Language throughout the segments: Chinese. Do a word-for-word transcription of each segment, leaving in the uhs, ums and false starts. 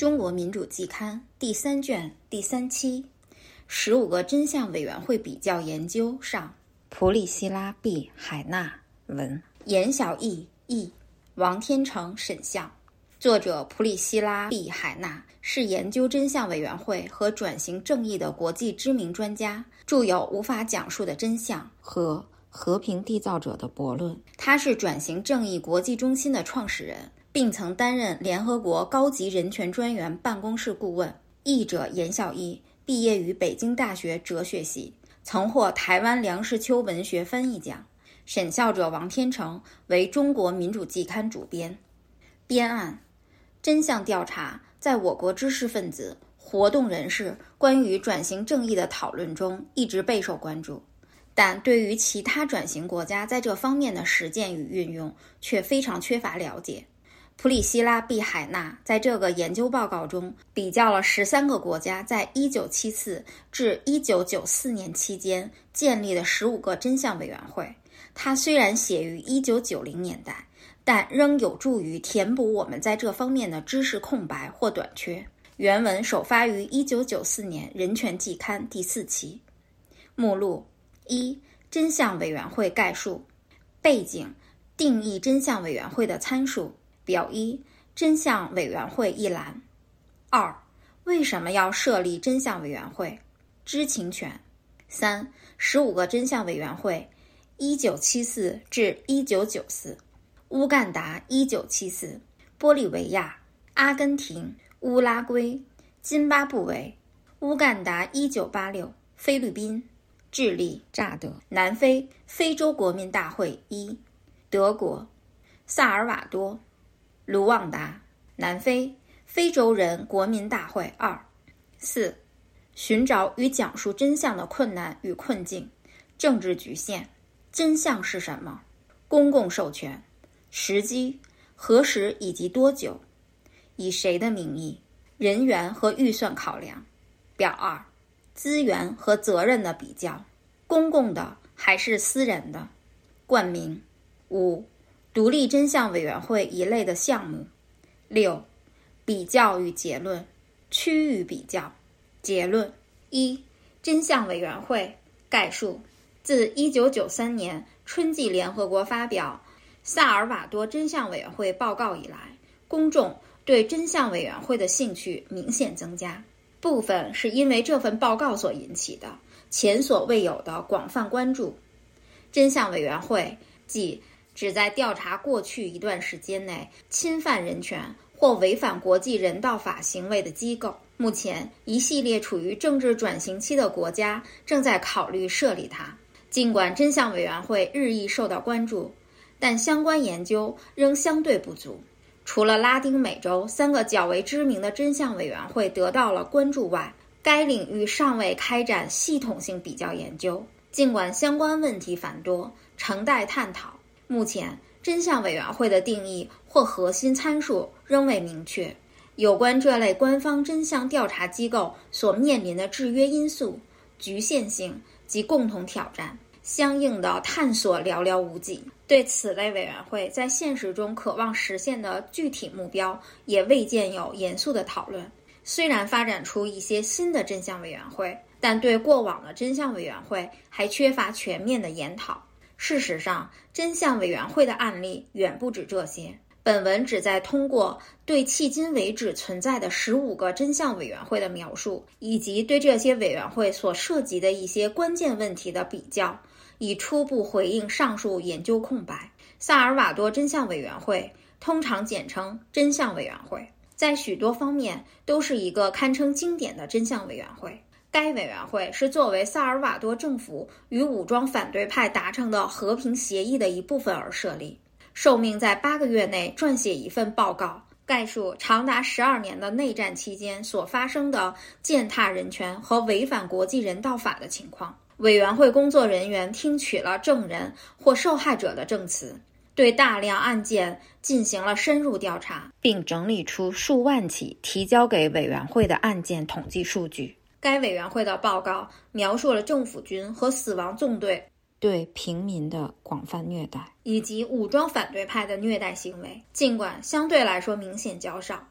中国民主季刊第三卷第三期，十五个真相委员会比较研究上，普里希拉 ·B· 海纳文，严小艺译，王天成审校。作者普里希拉 ·B· 海纳是研究真相委员会和转型正义的国际知名专家，著有《无法讲述的真相》和《和平缔造者的悖论》。他是转型正义国际中心的创始人，并曾担任联合国高级人权专员办公室顾问。译者严小艺毕业于北京大学哲学系，曾获台湾梁实秋文学翻译奖。审校者王天成为中国民主季刊主编。编案：真相调查在我国知识分子、活动人士关于转型正义的讨论中一直备受关注，但对于其他转型国家在这方面的实践与运用却非常缺乏了解。普里希拉 ·B· 海纳在这个研究报告中比较了十三个国家在一九七四至一九九四年期间建立的十五个真相委员会。它虽然写于一九九零年代，但仍有助于填补我们在这方面的知识空白或短缺。原文首发于一九九四年人权季刊第四期。目录：一、真相委员会概述。背景：定义真相委员会的参数。表一：真相委员会一栏。二、为什么要设立真相委员会？知情权。三、十五个真相委员会，一九七四至一九九四。乌干达一九七四，玻利维亚、阿根廷、乌拉圭、津巴布韦。乌干达一九八六，菲律宾、智利、乍得、南非非洲国民大会一，德国、萨尔瓦多、卢旺达、南非非洲人国民大会二。四、寻找与讲述真相的困难与困境，政治局限。真相是什么？公共授权。时机、何时以及多久？以谁的名义？人员和预算考量。表二：资源和责任的比较，公共的还是私人的？冠名。五、独立真相委员会一类的项目。六、比较与结论，区域比较。结论：一、真相委员会概述。自一九九三年春季联合国发表萨尔瓦多真相委员会报告以来，公众对真相委员会的兴趣明显增加，部分是因为这份报告所引起的前所未有的广泛关注。真相委员会即旨在调查过去一段时间内侵犯人权或违反国际人道法行为的机构。目前，一系列处于政治转型期的国家正在考虑设立它。尽管真相委员会日益受到关注，但相关研究仍相对不足。除了拉丁美洲三个较为知名的真相委员会得到了关注外，该领域尚未开展系统性比较研究。尽管相关问题繁多，仍待探讨。目前，真相委员会的定义或核心参数仍未明确。有关这类官方真相调查机构所面临的制约因素、局限性及共同挑战，相应的探索寥寥无几。对此类委员会在现实中渴望实现的具体目标也未见有严肃的讨论。虽然发展出一些新的真相委员会，但对过往的真相委员会还缺乏全面的研讨。事实上，真相委员会的案例远不止这些。本文旨在通过对迄今为止存在的十五个真相委员会的描述，以及对这些委员会所涉及的一些关键问题的比较，以初步回应上述研究空白。萨尔瓦多真相委员会通常简称真相委员会，在许多方面都是一个堪称经典的真相委员会。该委员会是作为萨尔瓦多政府与武装反对派达成的和平协议的一部分而设立，受命在八个月内撰写一份报告，概述长达十二年的内战期间所发生的践踏人权和违反国际人道法的情况。委员会工作人员听取了证人或受害者的证词，对大量案件进行了深入调查，并整理出数万起提交给委员会的案件统计数据。该委员会的报告描述了政府军和死亡纵队对平民的广泛虐待，以及武装反对派的虐待行为。尽管相对来说明显较少，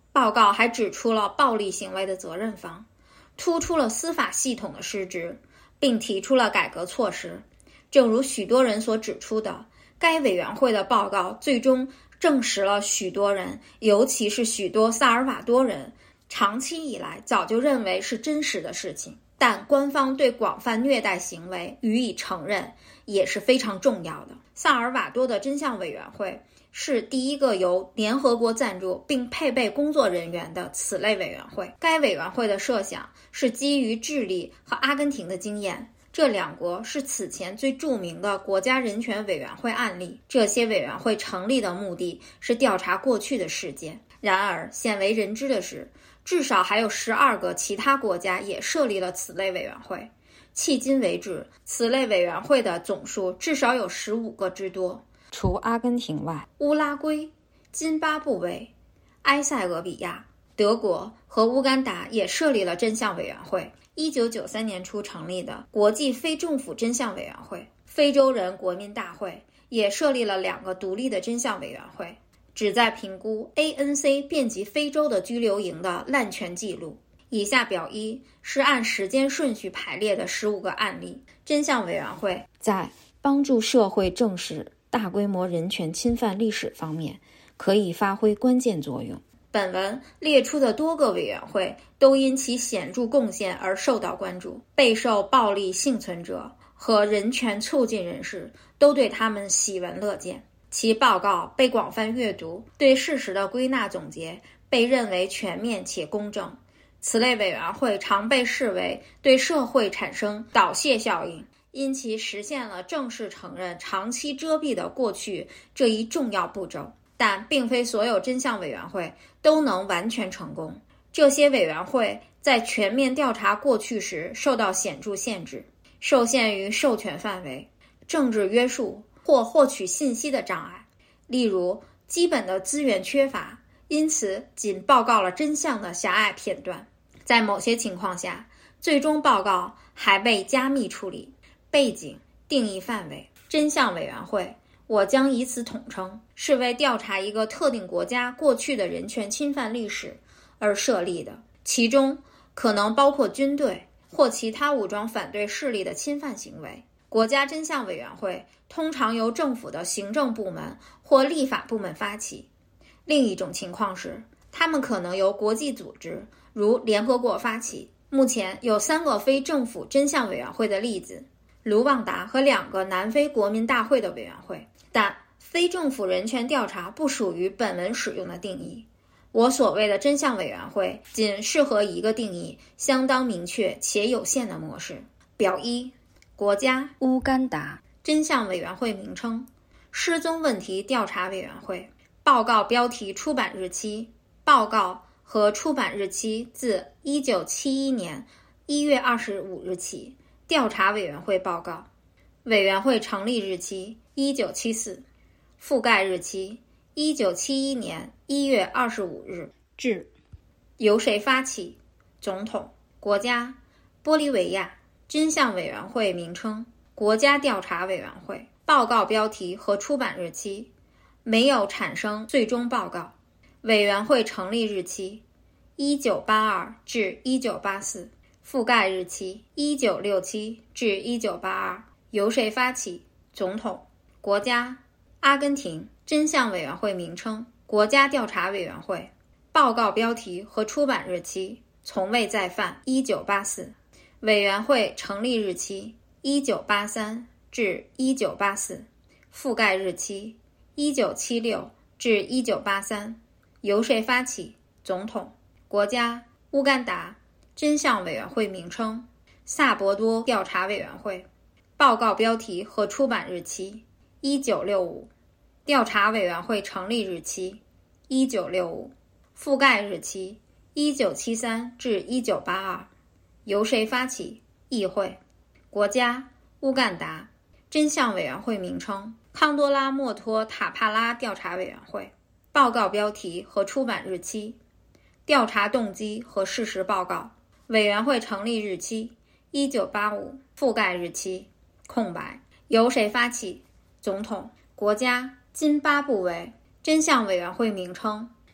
报告还指出了暴力行为的责任方，突出了司法系统的失职，并提出了改革措施。正如许多人所指出的，该委员会的报告最终证实了许多人，尤其是许多萨尔瓦多人长期以来早就认为是真实的事情，但官方对广泛虐待行为予以承认也是非常重要的。萨尔瓦多的真相委员会是第一个由联合国赞助并配备工作人员的此类委员会。该委员会的设想是基于智利和阿根廷的经验，这两国是此前最著名的国家人权委员会案例。这些委员会成立的目的是调查过去的事件。然而鲜为人知的是，至少还有十二个其他国家也设立了此类委员会。迄今为止，此类委员会的总数至少有十五个之多。 除阿根廷外， 乌拉圭、津巴布韦、埃塞俄比亚、德国和乌干达也设立了真相委员会。一九九三年初成立的国际非政府真相委员会、非洲人国民大会也设立了两个独立的真相委员会，旨在评估 A N C 遍及非洲的拘留营的滥权记录。以下表一是按时间顺序排列的十五个案例。真相委员会在帮助社会正视大规模人权侵犯历史方面可以发挥关键作用。 本文列出的多个委员会都因其显著贡献而受到关注，备受暴力幸存者和人权促进人士都对他们喜闻乐见。其报告被广泛阅读，对事实的归纳总结被认为全面且公正。此类委员会常被视为对社会产生导泄效应，因其实现了正式承认长期遮蔽的过去这一重要步骤。但并非所有真相委员会都能完全成功，这些委员会在全面调查过去时受到显著限制，受限于授权范围、政治约束或获取信息的障碍，例如基本的资源缺乏，因此仅报告了真相的狭隘片段。在某些情况下，最终报告还被加密处理。背景、定义范围。真相委员会，我将以此统称，是为调查一个特定国家过去的人权侵犯历史而设立的，其中可能包括军队或其他武装反对势力的侵犯行为。国家真相委员会通常由政府的行政部门或立法部门发起。另一种情况是，他们可能由国际组织，如联合国发起。目前有三个非政府真相委员会的例子：卢旺达和两个南非国民大会的委员会。但非政府人权调查不属于本文使用的定义。我所谓的真相委员会仅适合一个定义相当明确且有限的模式。表一：国家乌干达。 真相委员会名称：失踪问题调查委员会。报告标题、出版日期。报告和出版日期自一九七一年一月二十五日起。调查委员会报告。委员会成立日期一九七四。覆盖日期一九七一年一月二十五日。 至。 由谁发起？总统。国家玻利维亚。真相委员会名称：国家调查委员会。报告标题和出版日期：没有产生最终报告。委员会成立日期一九八二至一九八四。覆盖日期一九六七至一九八二。由谁发起？总统。国家阿根廷。真相委员会名称：国家调查委员会。报告标题和出版日期：从未再犯一九八四。委员会成立日期一九八三至一九八四。覆盖日期一九七六至一九八三。由谁发起？总统。国家乌干达。真相委员会名称：萨博多调查委员会。报告标题和出版日期：一九六五。调查委员会成立日期：一九六五。覆盖日期：一九七三至一九八二。由谁发起？议会。国家乌干达。真相委员会名称：康多拉莫托塔帕拉调查委员会。报告标题和出版日期：调查动机和事实报告。委员会成立日期：一九八五。覆盖日期：空白。由谁发起？总统。国家津巴布韦。真相委员会名称：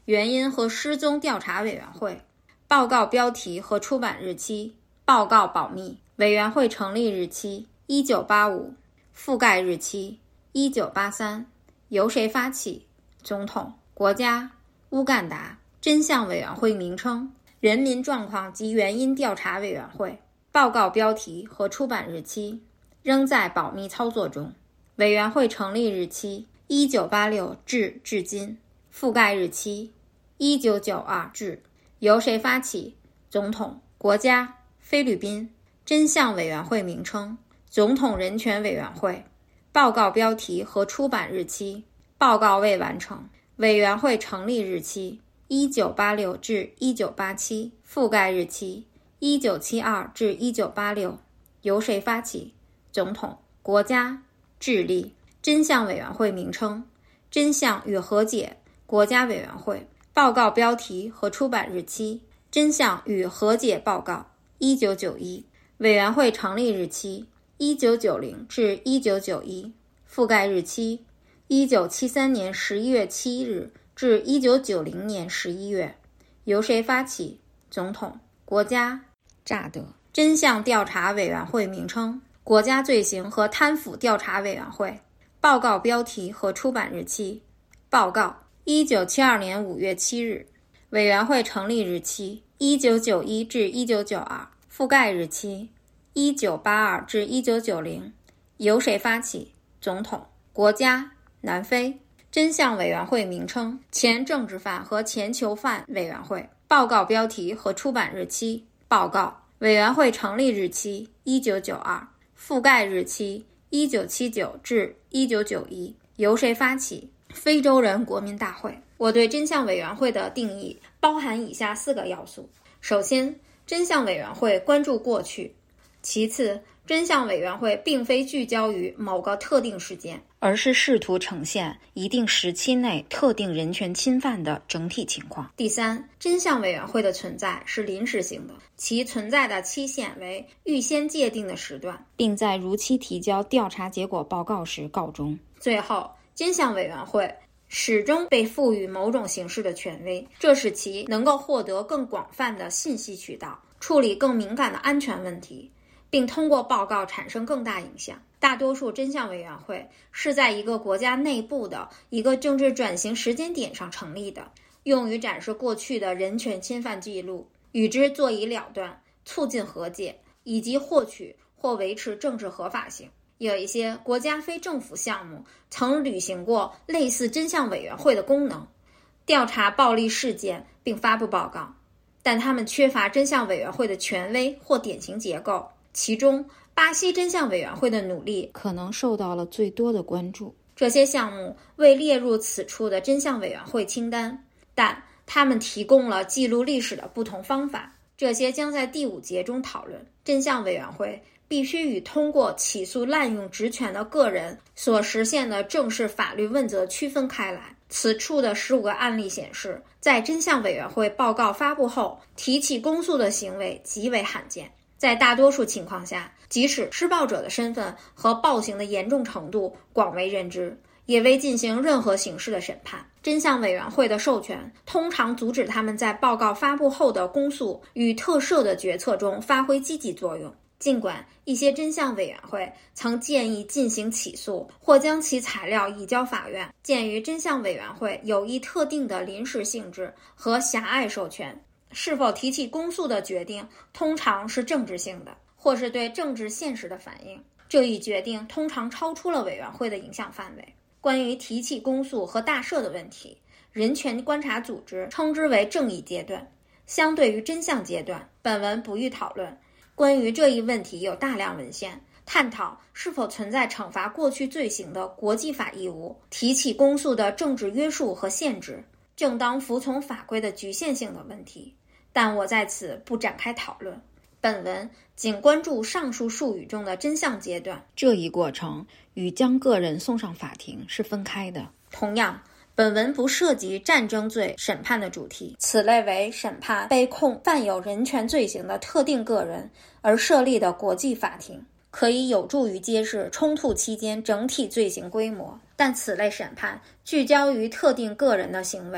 原因和失踪调查委员会。报告标题和出版日期，报告保密。委员会成立日期一九八五，覆盖日期一九八三，由谁发起？总统。国家乌干达。真相委员会名称人民状况及原因调查委员会。报告标题和出版日期仍在保密操作中。委员会成立日期一九八六至至今，覆盖日期一九九二至，由谁发起？总统。国家菲律宾。真相委员会名称总统人权委员会。报告标题和出版日期报告未完成。委员会成立日期一九八六至一九八七，覆盖日期一九七二至一九八六，由谁发起？总统。国家智利。真相委员会名称真相与和解国家委员会。报告标题和出版日期真相与和解报告一九九一。委员会成立日期一九九零至一九九一，覆盖日期一九七三年十一月七日至一九九零年十一月，由谁发起？总统。国家乍得。真相调查委员会名称国家罪行和贪腐调查委员会。报告标题和出版日期报告一九七二年五月七日。委员会成立日期一九九一至一九九二，覆盖日期一九八二至一九九零，由谁发起？总统。国家南非。真相委员会名称前政治犯和前囚犯委员会。报告标题和出版日期报告。委员会成立日期一九九二，覆盖日期一九七九至一九九一，由谁发起？非洲人国民大会。我对真相委员会的定义包含以下四个要素。首先，真相委员会关注过去。其次，真相委员会并非聚焦于某个特定事件， 而是试图呈现一定时期内特定人权侵犯的整体情况。 第三，真相委员会的存在是临时性的，其存在的期限为预先界定的时段， 并在如期提交调查结果报告时告终。 最后，真相委员会始终被赋予某种形式的权威，这使其能够获得更广泛的信息渠道，处理更敏感的安全问题，并通过报告产生更大影响。大多数真相委员会是在一个国家内部的一个政治转型时间点上成立的，用于展示过去的人权侵犯记录，与之作以了断，促进和解，以及获取或维持政治合法性。有一些国家非政府项目曾履行过类似真相委员会的功能，调查暴力事件并发布报告，但他们缺乏真相委员会的权威或典型结构。其中，巴西真相委员会的努力可能受到了最多的关注。 这些项目未列入此处的真相委员会清单，但他们提供了记录历史的不同方法。这些将在第五节中讨论。真相委员会必须与通过起诉滥用职权的个人所实现的正式法律问责区分开来。此处的十五个案例显示，在真相委员会报告发布后提起公诉的行为极为罕见。在大多数情况下，即使施暴者的身份和暴行的严重程度广为人知，也未进行任何形式的审判。真相委员会的授权通常阻止他们在报告发布后的公诉与特赦的决策中发挥积极作用。尽管一些真相委员会曾建议进行起诉或将其材料移交法院，鉴于真相委员会有一特定的临时性质和狭隘授权，是否提起公诉的决定通常是政治性的，或是对政治现实的反应。这一决定通常超出了委员会的影响范围。关于提起公诉和大赦的问题，人权观察组织称之为正义阶段。相对于真相阶段，本文不予讨论。关于这一问题有大量文献探讨是否存在惩罚过去罪行的国际法义务、提起公诉的政治约束和限制、正当服从法规的局限性的问题，但我在此不展开讨论。本文仅关注上述术语中的真相阶段， 这一过程与将个人送上法庭是分开的。 同样，本文不涉及战争罪审判的主题，此类为审判被控犯有人权罪行的特定个人而设立的国际法庭，可以有助于揭示冲突期间整体罪行规模，但此类审判聚焦于特定个人的行为，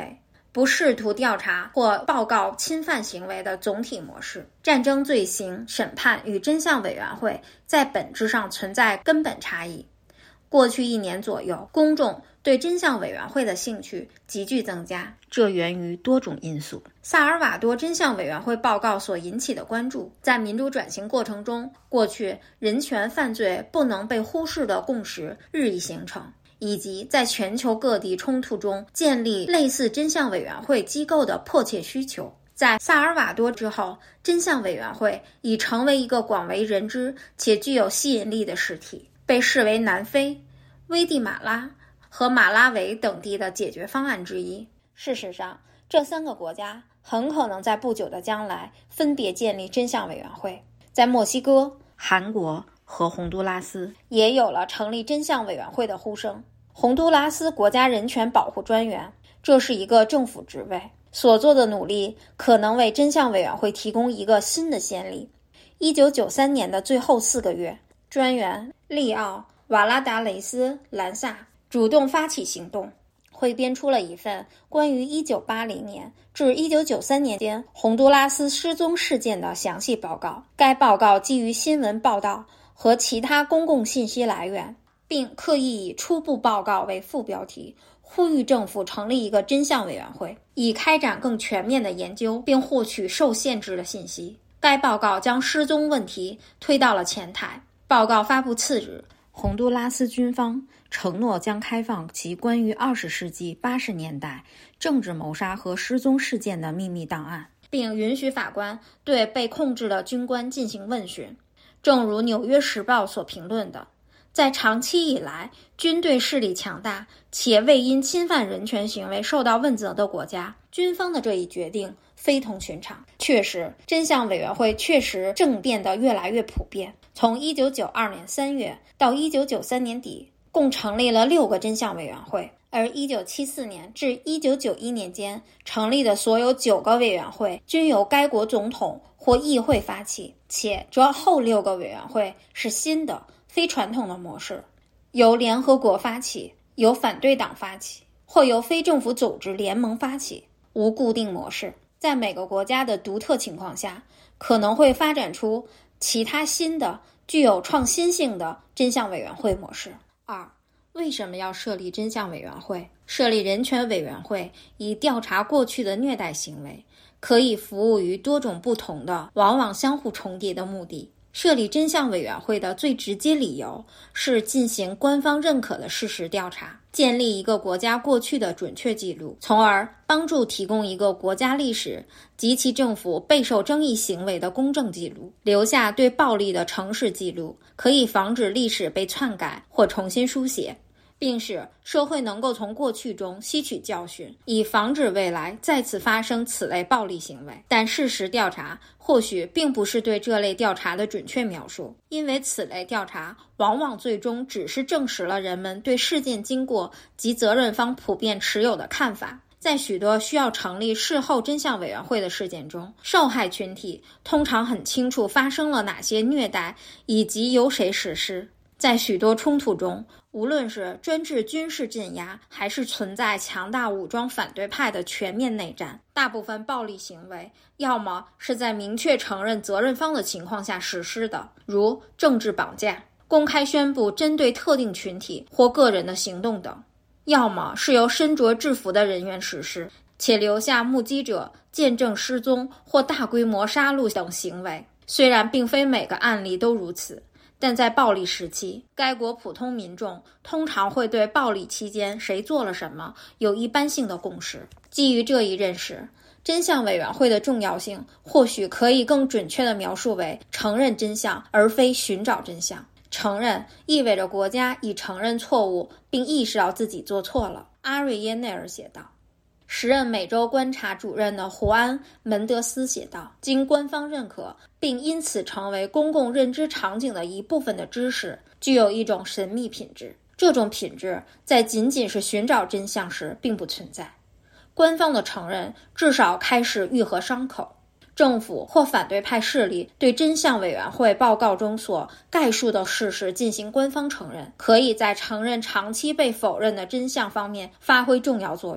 不试图调查或报告侵犯行为的总体模式。战争罪行审判与真相委员会在本质上存在根本差异。过去一年左右，公众对真相委员会的兴趣急剧增加， 这源于多种因素。 萨尔瓦多真相委员会报告所引起的关注，在民主转型过程中，过去人权犯罪不能被忽视的共识日益形成，以及在全球各地冲突中建立类似真相委员会机构的迫切需求。在萨尔瓦多之后，真相委员会已成为一个广为人知且具有吸引力的实体，被视为南非、危地马拉和马拉维等地的解决方案之一。事实上，这三个国家很可能在不久的将来分别建立真相委员会。在墨西哥、 韩国和洪都拉斯也有了成立真相委员会的呼声。洪都拉斯国家人权保护专员，这是一个政府职位，所做的努力可能为真相委员会提供一个新的先例。一九九三年的最后四个月，专员利奥·瓦拉达雷斯·兰萨主动发起行动，汇编出了一份关于一九八零年至一九九三年间洪都拉斯失踪事件的详细报告。该报告基于新闻报道和其他公共信息来源，并刻意以初步报告为副标题，呼吁政府成立一个真相委员会，以开展更全面的研究并获取受限制的信息。该报告将失踪问题推到了前台。报告发布次日， 洪都拉斯军方承诺将开放其关于二十世纪八十年代政治谋杀和失踪事件的秘密档案， 并允许法官对被控制的军官进行问询。正如《纽约时报》所评论的，在长期以来军队势力强大且未因侵犯人权行为受到问责的国家，军方的这一决定非同寻常。确实，真相委员会确实正变得越来越普遍。从一九九二年三月到一九九三年底，共成立了六个真相委员会，而一九七四年至一九九一年间成立的所有九个委员会均由该国总统或议会发起，且这后六个委员会是新的非传统的模式，由联合国发起，由反对党发起，或由非政府组织联盟发起，无固定模式。在每个国家的独特情况下，可能会发展出其他新的具有创新性的真相委员会模式。二、为什么要设立真相委员会？设立人权委员会以调查过去的虐待行为，可以服务于多种不同的、往往相互重叠的目的。设立真相委员会的最直接理由是进行官方认可的事实调查，建立一个国家过去的准确记录，从而帮助提供一个国家历史及其政府备受争议行为的公正记录，留下对暴力的诚实记录，可以防止历史被篡改或重新书写，并使社会能够从过去中吸取教训，以防止未来再次发生此类暴力行为。但事实调查或许并不是对这类调查的准确描述，因为此类调查往往最终只是证实了人们对事件经过及责任方普遍持有的看法。在许多需要成立事后真相委员会的事件中，受害群体通常很清楚发生了哪些虐待以及由谁实施。在许多冲突中，无论是专制军事镇压，还是存在强大武装反对派的全面内战，大部分暴力行为要么是在明确承认责任方的情况下实施的，如政治绑架、公开宣布针对特定群体或个人的行动等，要么是由身着制服的人员实施，且留下目击者见证失踪或大规模杀戮等行为。虽然并非每个案例都如此，但在暴力时期，该国普通民众通常会对暴力期间谁做了什么有一般性的共识。基于这一认识，真相委员会的重要性或许可以更准确地描述为承认真相，而非寻找真相。承认意味着国家已承认错误，并意识到自己做错了。阿瑞耶内尔写道。时任美洲观察主任的胡安·门德斯写道，经官方认可并因此成为公共认知场景的一部分的知识具有一种神秘品质，这种品质在仅仅是寻找真相时并不存在。官方的承认至少开始愈合伤口。政府或反对派势力对真相委员会报告中所概述的事实进行官方承认，可以在承认长期被否认的真相方面发挥重要作用。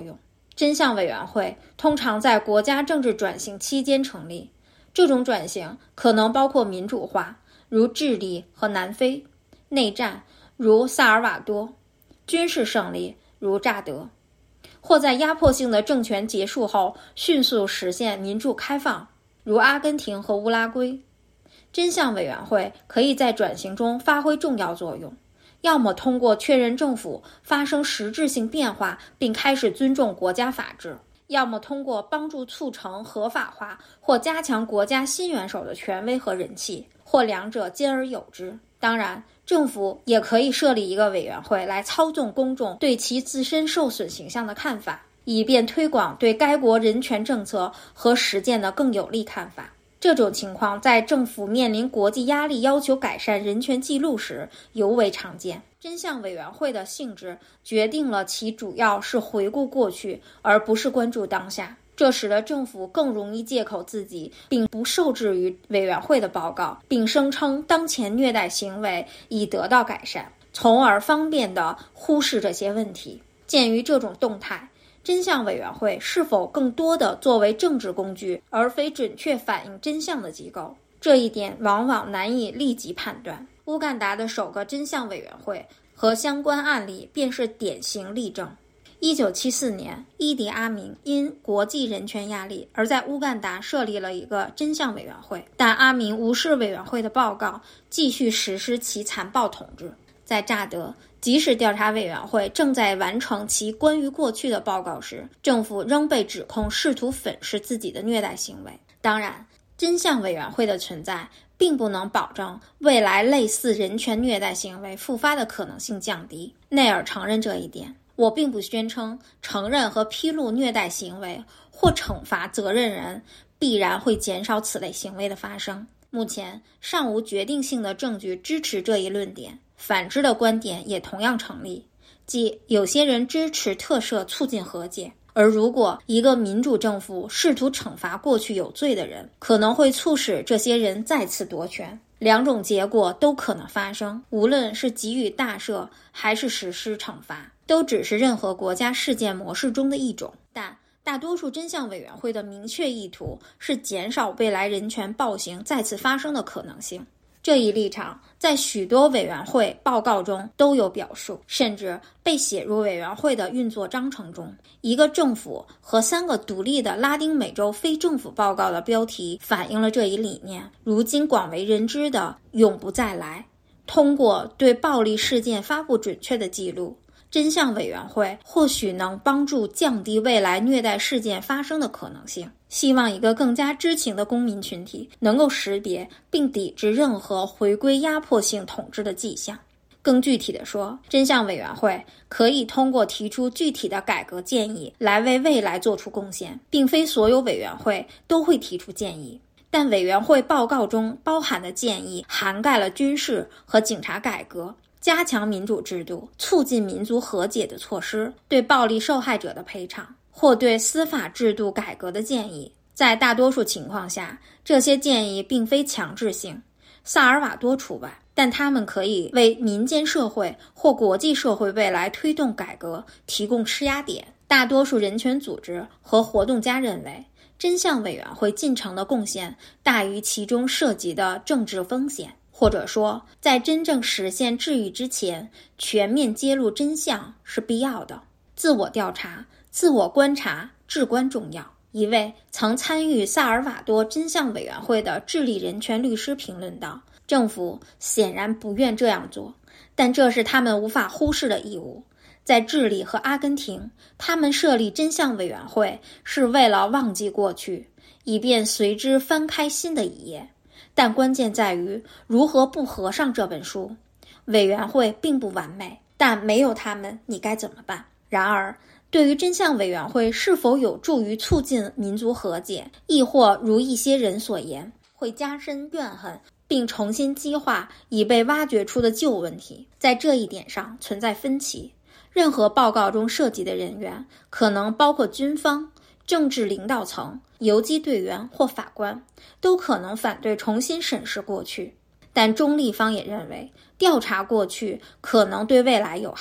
真相委员会通常在国家政治转型期间成立，这种转型可能包括民主化，如智利和南非；内战，如萨尔瓦多；军事胜利，如乍得；或在压迫性的政权结束后迅速实现民主开放，如阿根廷和乌拉圭。真相委员会可以在转型中发挥重要作用，要么通过确认政府发生实质性变化并开始尊重国家法治，要么通过帮助促成合法化或加强国家新元首的权威和人气，或两者兼而有之。当然，政府也可以设立一个委员会来操纵公众对其自身受损形象的看法，以便推广对该国人权政策和实践的更有利看法。这种情况在政府面临国际压力要求改善人权记录时尤为常见。真相委员会的性质决定了其主要是回顾过去，而不是关注当下，这使得政府更容易借口自己并不受制于委员会的报告，并声称当前虐待行为已得到改善，从而方便地忽视这些问题。鉴于这种动态，真相委员会是否更多地作为政治工具而非准确反映真相的机构，这一点往往难以立即判断。乌干达的首个真相委员会和相关案例便是典型例证。一九七四年，伊迪阿明因国际人权压力而在乌干达设立了一个真相委员会，但阿明无视委员会的报告，继续实施其残暴统治。在乍得，即使调查委员会正在完成其关于过去的报告时，政府仍被指控试图粉饰自己的虐待行为。当然，真相委员会的存在并不能保证未来类似人权虐待行为复发的可能性降低。内尔承认这一点。我并不宣称承认和披露虐待行为或惩罚责任人必然会减少此类行为的发生。目前尚无决定性的证据支持这一论点，反之的观点也同样成立，即有些人支持特赦促进和解，而如果一个民主政府试图惩罚过去有罪的人，可能会促使这些人再次夺权。两种结果都可能发生，无论是给予大赦还是实施惩罚，都只是任何国家事件模式中的一种。但大多数真相委员会的明确意图是减少未来人权暴行再次发生的可能性。这一立场在许多委员会报告中都有表述，甚至被写入委员会的运作章程中。一个政府和三个独立的拉丁美洲非政府报告的标题反映了这一理念。如今广为人知的永不再来，通过对暴力事件发布准确的记录，真相委员会或许能帮助降低未来虐待事件发生的可能性。希望一个更加知情的公民群体能够识别并抵制任何回归压迫性统治的迹象。更具体地说，真相委员会可以通过提出具体的改革建议来为未来做出贡献。并非所有委员会都会提出建议，但委员会报告中包含的建议涵盖了军事和警察改革、加强民主制度、促进民族和解的措施、对暴力受害者的赔偿或对司法制度改革的建议。在大多数情况下，这些建议并非强制性，萨尔瓦多除外，但他们可以为民间社会或国际社会未来推动改革提供施压点。大多数人权组织和活动家认为，真相委员会进程的贡献大于其中涉及的政治风险，或者说，在真正实现治愈之前，全面揭露真相是必要的。自我调查、自我观察至关重要。一位曾参与萨尔瓦多真相委员会的智利人权律师评论道，政府显然不愿这样做，但这是他们无法忽视的义务。在智利和阿根廷，他们设立真相委员会是为了忘记过去，以便随之翻开新的一页。但关键在于如何不合上这本书。委员会并不完美，但没有他们，你该怎么办？然而，对于真相委员会是否有助于促进民族和解，亦或如一些人所言，会加深怨恨并重新激化已被挖掘出的旧问题，在这一点上存在分歧。任何报告中涉及的人员，可能包括军方、政治领导层、游击队员或法官，都可能反对重新审视过去。但中立方也认为，调查过去可能对未来有害，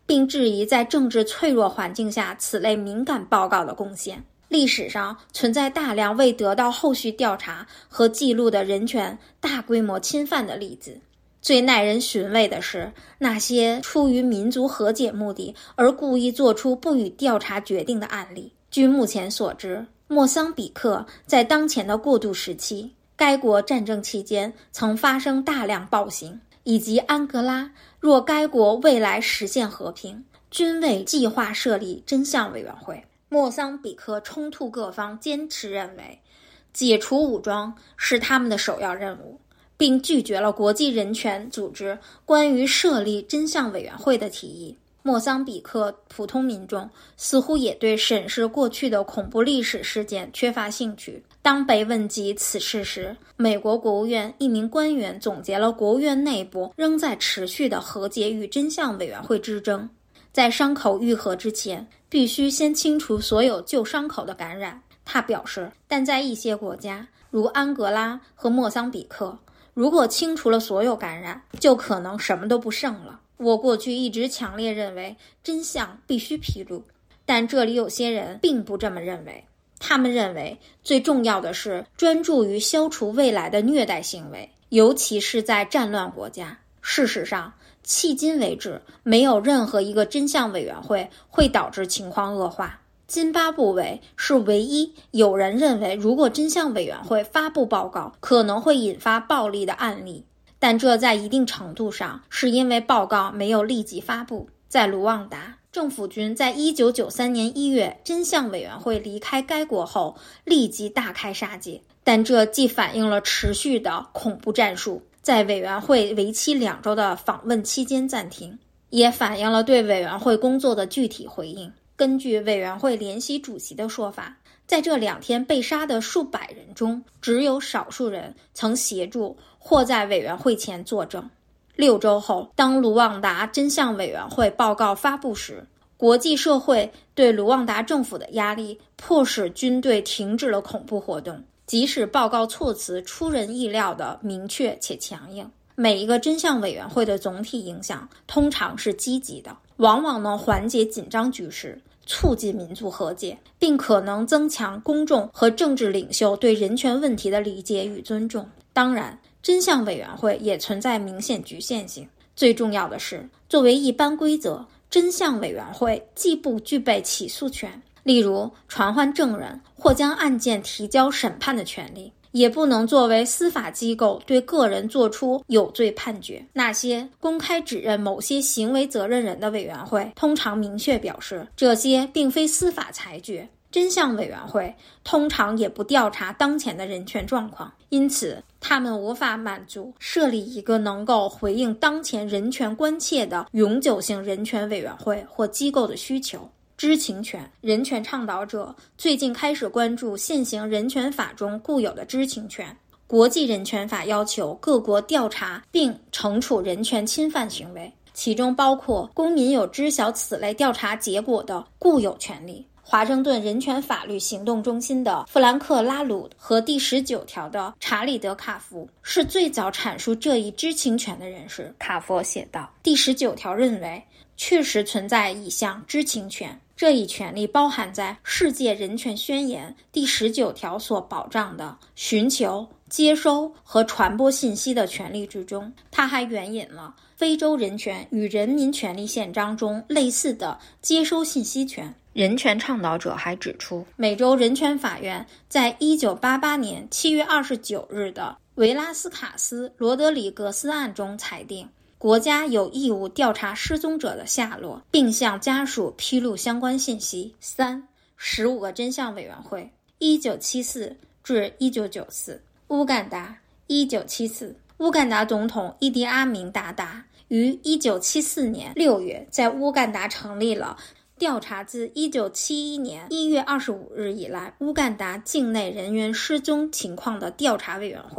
并质疑在政治脆弱环境下此类敏感报告的贡献。历史上存在大量未得到后续调查和记录的人权大规模侵犯的例子。最耐人寻味的是，那些出于民族和解目的而故意做出不予调查决定的案例。据目前所知，莫桑比克在当前的过渡时期，该国战争期间曾发生大量暴行，以及安哥拉若该国未来实现和平，均未计划设立真相委员会。莫桑比克冲突各方坚持认为，解除武装是他们的首要任务，并拒绝了国际人权组织关于设立真相委员会的提议。莫桑比克普通民众似乎也对审视过去的恐怖历史事件缺乏兴趣。当被问及此事时，美国国务院一名官员总结了国务院内部仍在持续的和解与真相委员会之争。在伤口愈合之前，必须先清除所有旧伤口的感染。他表示，但在一些国家，如安哥拉和莫桑比克，如果清除了所有感染，就可能什么都不剩了。我过去一直强烈认为真相必须披露，但这里有些人并不这么认为。他们认为最重要的是专注于消除未来的虐待行为，尤其是在战乱国家。事实上，迄今为止，没有任何一个真相委员会会导致情况恶化。津巴布韦是唯一有人认为如果真相委员会发布报告可能会引发暴力的案例，但这在一定程度上是因为报告没有立即发布。在卢旺达，政府军在一九九三年一月真相委员会离开该国后立即大开杀戒，但这既反映了持续的恐怖战术在委员会为期两周的访问期间暂停，也反映了对委员会工作的具体回应。根据委员会联席主席的说法，在这两天被杀的数百人中，只有少数人曾协助或在委员会前作证。六周后，当卢旺达真相委员会报告发布时，国际社会对卢旺达政府的压力迫使军队停止了恐怖活动，即使报告措辞出人意料的明确且强硬。每一个真相委员会的总体影响通常是积极的，往往能缓解紧张局势，促进民族和解，并可能增强公众和政治领袖对人权问题的理解与尊重。当然，真相委员会也存在明显局限性。最重要的是，作为一般规则，真相委员会既不具备起诉权，例如传唤证人或将案件提交审判的权利，也不能作为司法机构对个人作出有罪判决。那些公开指认某些行为责任人的委员会通常明确表示，这些并非司法裁决。真相委员会通常也不调查当前的人权状况，因此他们无法满足设立一个能够回应当前人权关切的永久性人权委员会或机构的需求。知情权，人权倡导者最近开始关注现行人权法中固有的知情权。国际人权法要求各国调查并惩处人权侵犯行为，其中包括公民有知晓此类调查结果的固有权利。华盛顿人权法律行动中心的弗兰克·拉鲁和第十九条的查理·德卡夫是最早阐述这一知情权的人士。卡佛写道，第十九条认为确实存在一项知情权，这一权利包含在世界人权宣言第十九条所保障的寻求、接收和传播信息的权利之中。他还援引了非洲人权与人民权利宪章中类似的接收信息权。人权倡导者还指出，美洲人权法院在一九八八年七月二十九日的维拉斯卡斯·罗德里格斯案中裁定，国家有义务调查失踪者的下落，并向家属披露相关信息。三、十五个真相委员会，一九七四至一九九四。乌干达，一九七四。乌干达总统伊迪阿明达达于一九七四年六月在乌干达成立了调查自一九七一年一月二十五日以来乌干达境内人员失踪情况的调查委员会。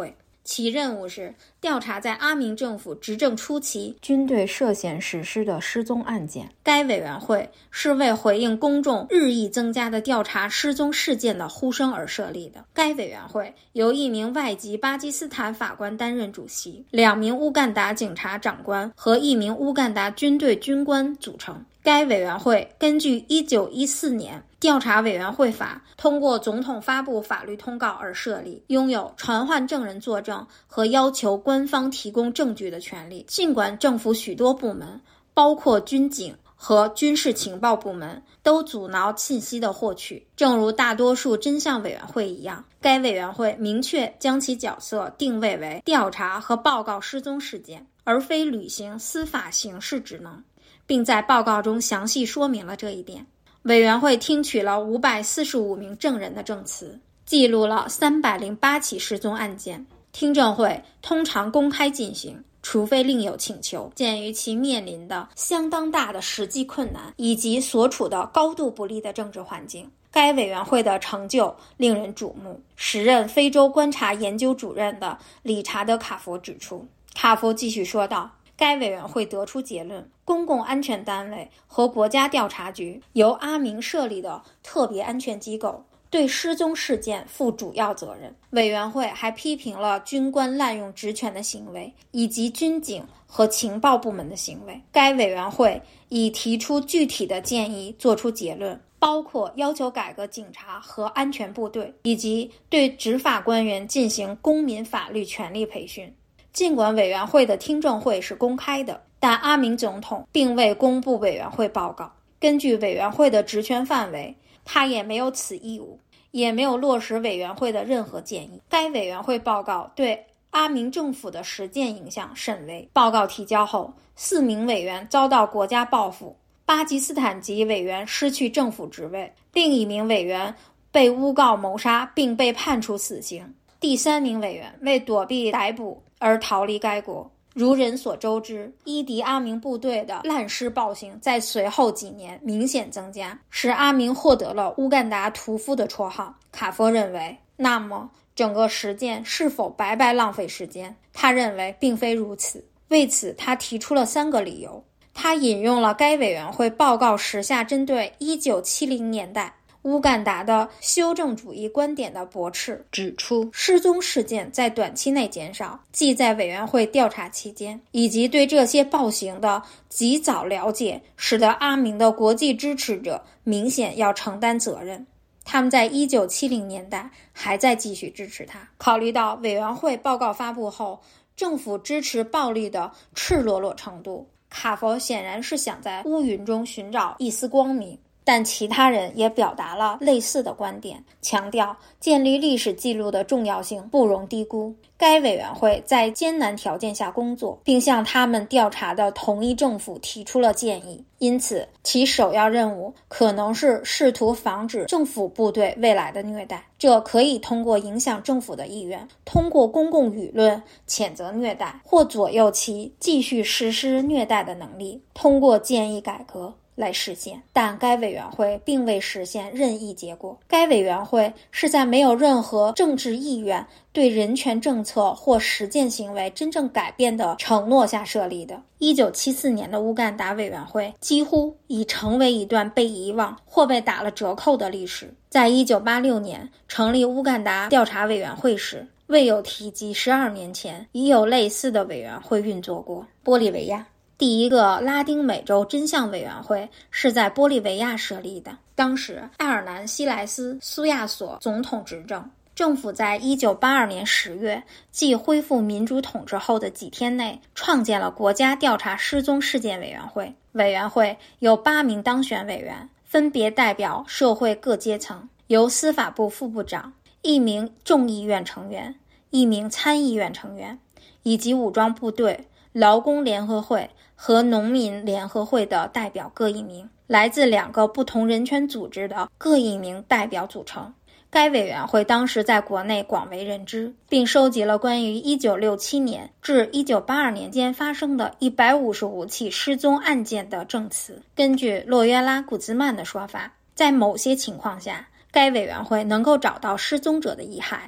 其任务是调查在阿明政府执政初期军队涉嫌实施的失踪案件。 该委员会是为回应公众日益增加的调查失踪事件的呼声而设立的。该委员会由一名外籍巴基斯坦法官担任主席，两名乌干达警察长官和一名乌干达军队军官组成。该委员会根据一九一四年调查委员会法通过总统发布法律通告而设立，拥有传唤证人作证和要求官方提供证据的权利。尽管政府许多部门，包括军警和军事情报部门，都阻挠信息的获取，正如大多数真相委员会一样，该委员会明确将其角色定位为调查和报告失踪事件，而非履行司法刑事职能，并在报告中详细说明了这一点。委员会听取了五百四十五名证人的证词，记录了三百零八起失踪案件。听证会通常公开进行，除非另有请求。鉴于其面临的相当大的实际困难以及所处的高度不利的政治环境，该委员会的成就令人瞩目。时任非洲观察研究主任的理查德·卡佛指出，卡佛继续说道，该委员会得出结论，公共安全单位和国家调查局由阿明设立的特别安全机构对失踪事件负主要责任。委员会还批评了军官滥用职权的行为，以及军警和情报部门的行为。该委员会已提出具体的建议，作出结论，包括要求改革警察和安全部队，以及对执法官员进行公民法律权利培训。尽管委员会的听证会是公开的，但阿明总统并未公布委员会报告。根据委员会的职权范围，他也没有此义务，也没有落实委员会的任何建议。该委员会报告对阿明政府的实践影响甚微。报告提交后，四名委员遭到国家报复，巴基斯坦籍委员失去政府职位，另一名委员被诬告谋杀并被判处死刑。第三名委员为躲避逮捕而逃离该国。如人所周知，伊迪阿明部队的滥施暴行在随后几年明显增加，使阿明获得了乌干达屠夫的绰号。卡佛认为，那么整个实践是否白白浪费时间？他认为并非如此。为此，他提出了三个理由。他引用了该委员会报告时下针对一九七零年代乌干达的修正主义观点的驳斥，指出失踪事件在短期内减少，即在委员会调查期间，以及对这些暴行的及早了解，使得阿明的国际支持者明显要承担责任。他们在一九七零年代还在继续支持他。考虑到委员会报告发布后政府支持暴力的赤裸裸程度，卡佛显然是想在乌云中寻找一丝光明。但其他人也表达了类似的观点，强调建立历史记录的重要性不容低估。该委员会在艰难条件下工作，并向他们调查的同一政府提出了建议，因此其首要任务可能是试图防止政府部队未来的虐待。这可以通过影响政府的意愿，通过公共舆论谴责虐待，或左右其继续实施虐待的能力，通过建议改革来实现。但该委员会并未实现任意结果。该委员会是在没有任何政治意愿对人权政策或实践行为真正改变的承诺下设立的。一九七四年的乌干达委员会几乎已成为一段被遗忘或被打了折扣的历史。在一九八六年成立乌干达调查委员会时，未有提及十二年前已有类似的委员会运作过。玻利维亚第一个拉丁美洲真相委员会是在玻利维亚设立的，当时埃尔南西莱斯·苏亚索总统执政。政府在一九八二年十月，即恢复民主统治后的几天内，创建了国家调查失踪事件委员会。委员会有八名当选委员，分别代表社会各阶层，由司法部副部长、一名众议院成员、一名参议院成员，以及武装部队、劳工联合会和农民联合会的代表各一名，来自两个不同人权组织的各一名代表组成。该委员会当时在国内广为人知，并收集了关于一九六七年至一九八二年间发生的一百五十五起失踪案件的证词。根据洛约拉·古兹曼的说法，在某些情况下，该委员会能够找到失踪者的遗骸，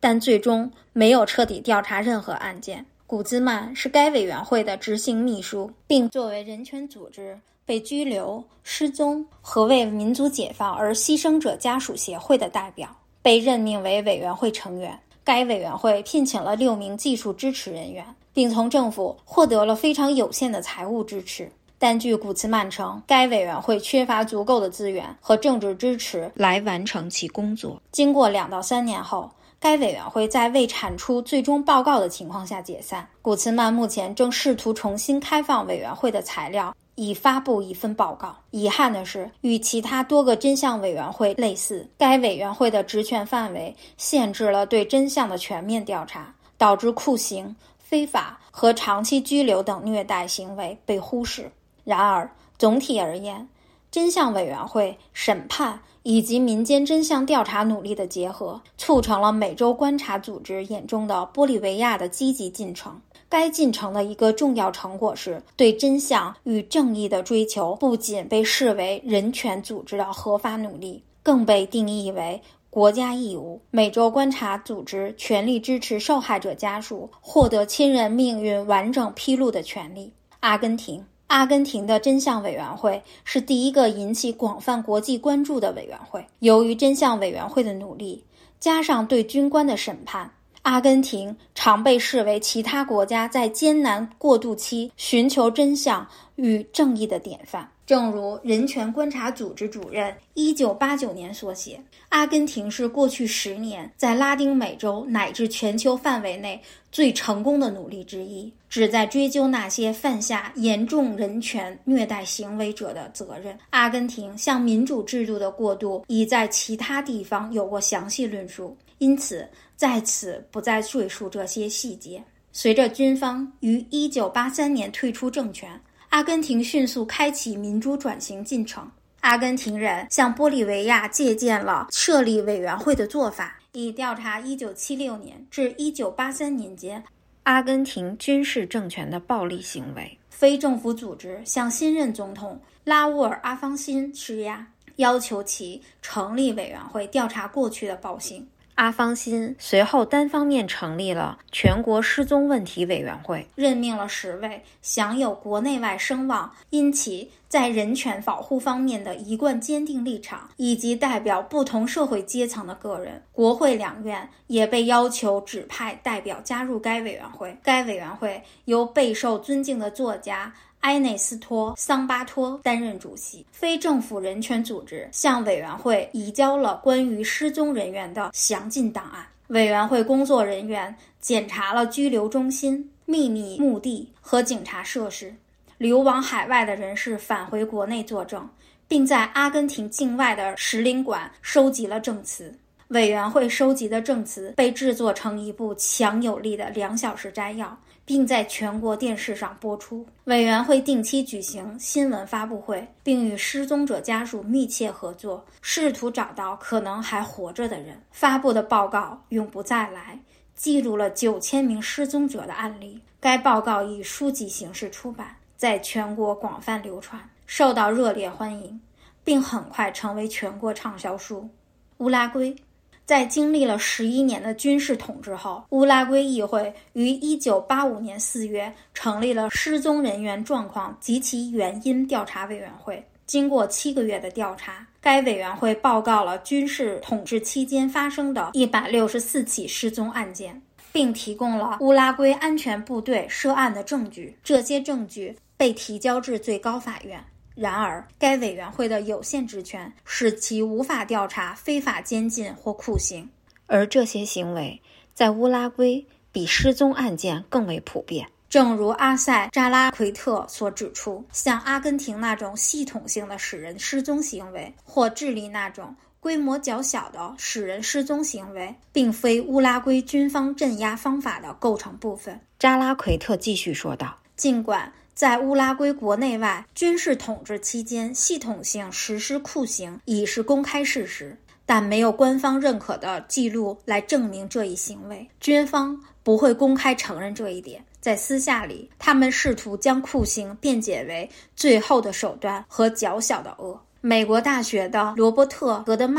但最终没有彻底调查任何案件。古兹曼是该委员会的执行秘书，并作为人权组织被拘留、失踪和为民族解放而牺牲者家属协会的代表，被任命为委员会成员。该委员会聘请了六名技术支持人员，并从政府获得了非常有限的财务支持。但据古兹曼称，该委员会缺乏足够的资源和政治支持来完成其工作。经过两到三年后，该委员会在未产出最终报告的情况下解散。古兹曼目前正试图重新开放委员会的材料，以发布一份报告。遗憾的是，与其他多个真相委员会类似，该委员会的职权范围限制了对真相的全面调查，导致酷刑、非法和长期拘留等虐待行为被忽视。然而，总体而言，真相委员会、审判以及民间真相调查努力的结合，促成了美洲观察组织眼中的玻利维亚的积极进程。该进程的一个重要成果是，对真相与正义的追求不仅被视为人权组织的合法努力，更被定义为国家义务。美洲观察组织全力支持受害者家属获得亲人命运完整披露的权利。阿根廷阿根廷的真相委员会是第一个引起广泛国际关注的委员会。由于真相委员会的努力，加上对军官的审判，阿根廷常被视为其他国家在艰难过渡期寻求真相与正义的典范。正如人权观察组织主任一九八九年所写，阿根廷是过去十年在拉丁美洲乃至全球范围内最成功的努力之一，旨在追究那些犯下严重人权虐待行为者的责任。阿根廷向民主制度的过渡已在其他地方有过详细论述，因此在此不再赘述这些细节。随着军方于一九八三年退出政权，阿根廷迅速开启民主转型进程。阿根廷人向玻利维亚借鉴了设立委员会的做法，以调查一九七六年至一九八三年间阿根廷军事政权的暴力行为。非政府组织向新任总统拉乌尔·阿方辛施压，要求其成立委员会调查过去的暴行。阿方辛随后单方面成立了全国失踪问题委员会，任命了十位享有国内外声望，因其在人权保护方面的一贯坚定立场，以及代表不同社会阶层的个人。国会两院也被要求指派代表加入该委员会。该委员会由备受尊敬的作家埃内斯托·桑巴托担任主席。非政府人权组织向委员会移交了关于失踪人员的详尽档案。委员会工作人员检查了拘留中心、秘密墓地和警察设施。流亡海外的人士返回国内作证，并在阿根廷境外的使领馆收集了证词。委员会收集的证词被制作成一部强有力的两小时摘要，并在全国电视上播出。委员会定期举行新闻发布会，并与失踪者家属密切合作，试图找到可能还活着的人。发布的报告《永不再来》记录了九千名失踪者的案例。该报告以书籍形式出版，在全国广泛流传，受到热烈欢迎，并很快成为全国畅销书。乌拉圭在经历了十一年的军事统治后，乌拉圭议会于一九八五年四月成立了失踪人员状况及其原因调查委员会。经过七个月的调查，该委员会报告了军事统治期间发生的一百六十四起失踪案件，并提供了乌拉圭安全部队涉案的证据。这些证据被提交至最高法院。然而，该委员会的有限职权使其无法调查非法监禁或酷刑，而这些行为在乌拉圭比失踪案件更为普遍。正如阿塞扎拉奎特所指出，像阿根廷那种系统性的使人失踪行为，或智利那种规模较小的使人失踪行为，并非乌拉圭军方镇压方法的构成部分。扎拉奎特继续说道，尽管在乌拉圭国内外军事统治期间系统性实施酷刑已是公开事实，但没有官方认可的记录来证明这一行为。军方不会公开承认这一点，在私下里，他们试图将酷刑辩解为最后的手段和较小的恶。美国大学的罗伯特·格德曼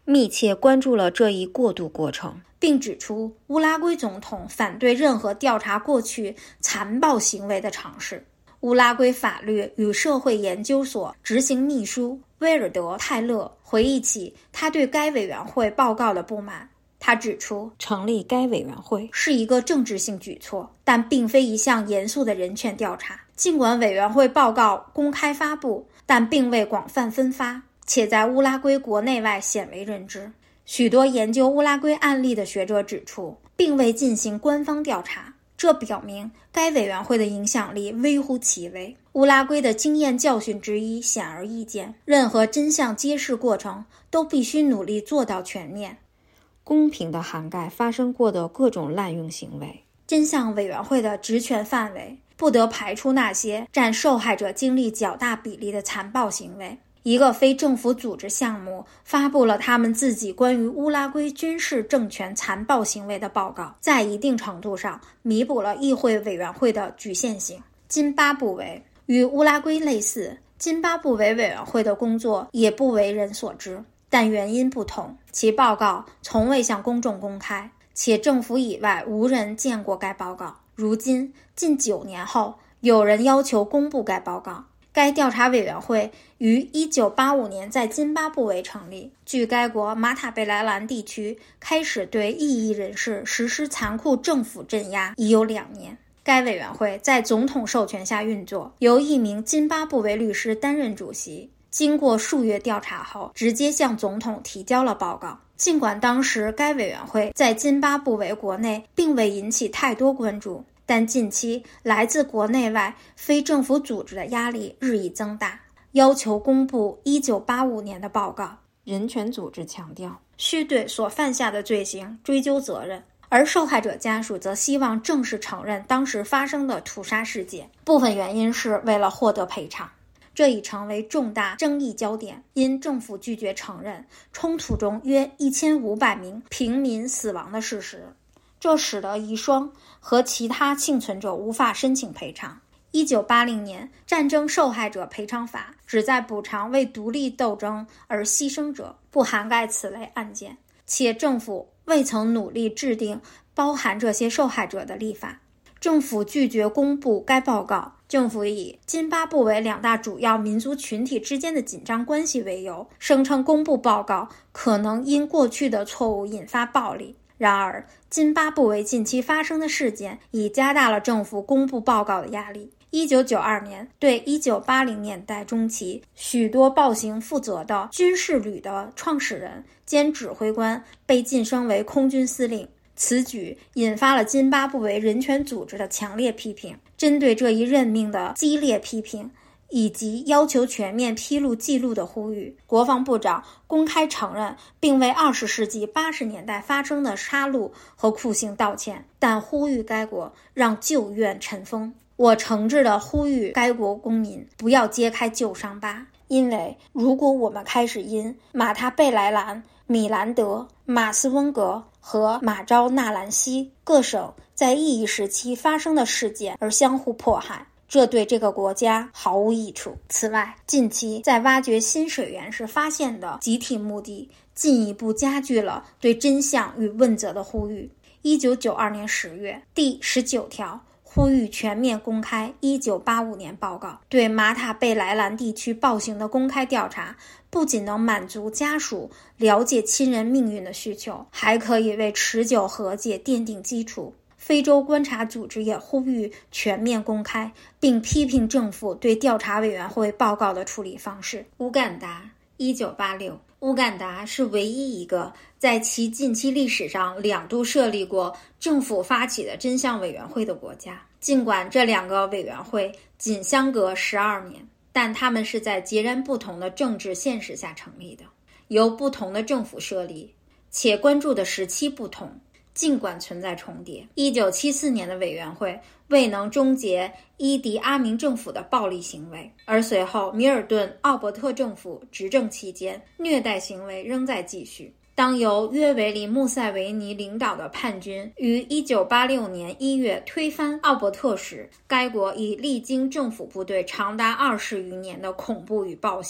密切关注了这一过渡过程， 并指出乌拉圭总统反对任何调查过去残暴行为的尝试。乌拉圭法律与社会研究所执行秘书威尔德·泰勒回忆起他对该委员会报告的不满。他指出， 成立该委员会是一个政治性举措，但并非一项严肃的人权调查。尽管委员会报告公开发布，但并未广泛分发，且在乌拉圭国内外鲜为人知。许多研究乌拉圭案例的学者指出，并未进行官方调查，这表明该委员会的影响力微乎其微。乌拉圭的经验教训之一显而易见，任何真相揭示过程都必须努力做到全面、 公平地涵盖发生过的各种滥用行为。 真相委员会的职权范围不得排除那些占受害者经历较大比例的残暴行为。一个非政府组织项目发布了他们自己关于乌拉圭军事政权残暴行为的报告，在一定程度上弥补了议会委员会的局限性。津巴布韦与乌拉圭类似，津巴布韦委员会的工作也不为人所知，但原因不同，其报告从未向公众公开，且政府以外无人见过该报告。如今近九年后，有人要求公布该报告。该调查委员会于一九八五年在津巴布韦成立，距该国马塔贝莱兰地区开始对异议人士实施残酷政府镇压已有两年。该委员会在总统授权下运作，由一名津巴布韦律师担任主席。经过数月调查后，直接向总统提交了报告。尽管当时该委员会在津巴布韦国内并未引起太多关注，但近期来自国内外非政府组织的压力日益增大，要求公布一九八五年的报告。 人权组织强调， 需对所犯下的罪行追究责任，而受害者家属则希望正式承认当时发生的屠杀事件，部分原因是为了获得赔偿。这已成为重大争议焦点，因政府拒绝承认冲突中约一千五百名平民死亡的事实，这使得遗孀和其他幸存者无法申请赔偿。一九八零年战争受害者赔偿法旨在补偿为独立斗争而牺牲者，不涵盖此类案件，且政府未曾努力制定包含这些受害者的立法。政府拒绝公布该报告，政府以津巴布韦两大主要民族群体之间的紧张关系为由，声称公布报告可能因过去的错误引发暴力。然而，津巴布韦近期发生的事件已加大了政府公布报告的压力。一九九二年，对一九八零年代中期许多暴行负责的军事旅的创始人兼指挥官被晋升为空军司令。此举引发了津巴布韦人权组织的强烈批评。针对这一任命的激烈批评以及要求全面披露记录的呼吁，国防部长公开承认并为二十世纪八十年代发生的杀戮和酷刑道歉，但呼吁该国让旧怨尘封。我诚挚地呼吁该国公民不要揭开旧伤疤，因为如果我们开始因马塔贝莱兰、米兰德、马斯温格和马昭纳兰西各省在异议时期发生的事件而相互迫害，这对这个国家毫无益处。此外，近期在挖掘新水源时发现的集体墓地进一步加剧了对真相与问责的呼吁。一九九二年十月，第十九条呼吁全面公开一九八五年报告。对马塔贝莱兰地区暴行的公开调查不仅能满足家属了解亲人命运的需求，还可以为持久和解奠定基础。非洲观察组织也呼吁全面公开，并批评政府对调查委员会报告的处理方式。乌干达一九八六，乌干达是唯一一个在其近期历史上两度设立过政府发起的真相委员会的国家。尽管这两个委员会仅相隔十二年，但他们是在截然不同的政治现实下成立的，由不同的政府设立，且关注的时期不同。尽管存在重叠，一九七四年的委员会未能终结伊迪阿明政府的暴力行为，而随后米尔顿·奥伯特政府执政期间，虐待行为仍在继续。当由约维里·穆塞维尼领导的叛军于一九八六年一月推翻奥伯特时，该国已历经政府部队长达二十余年的恐怖与暴行。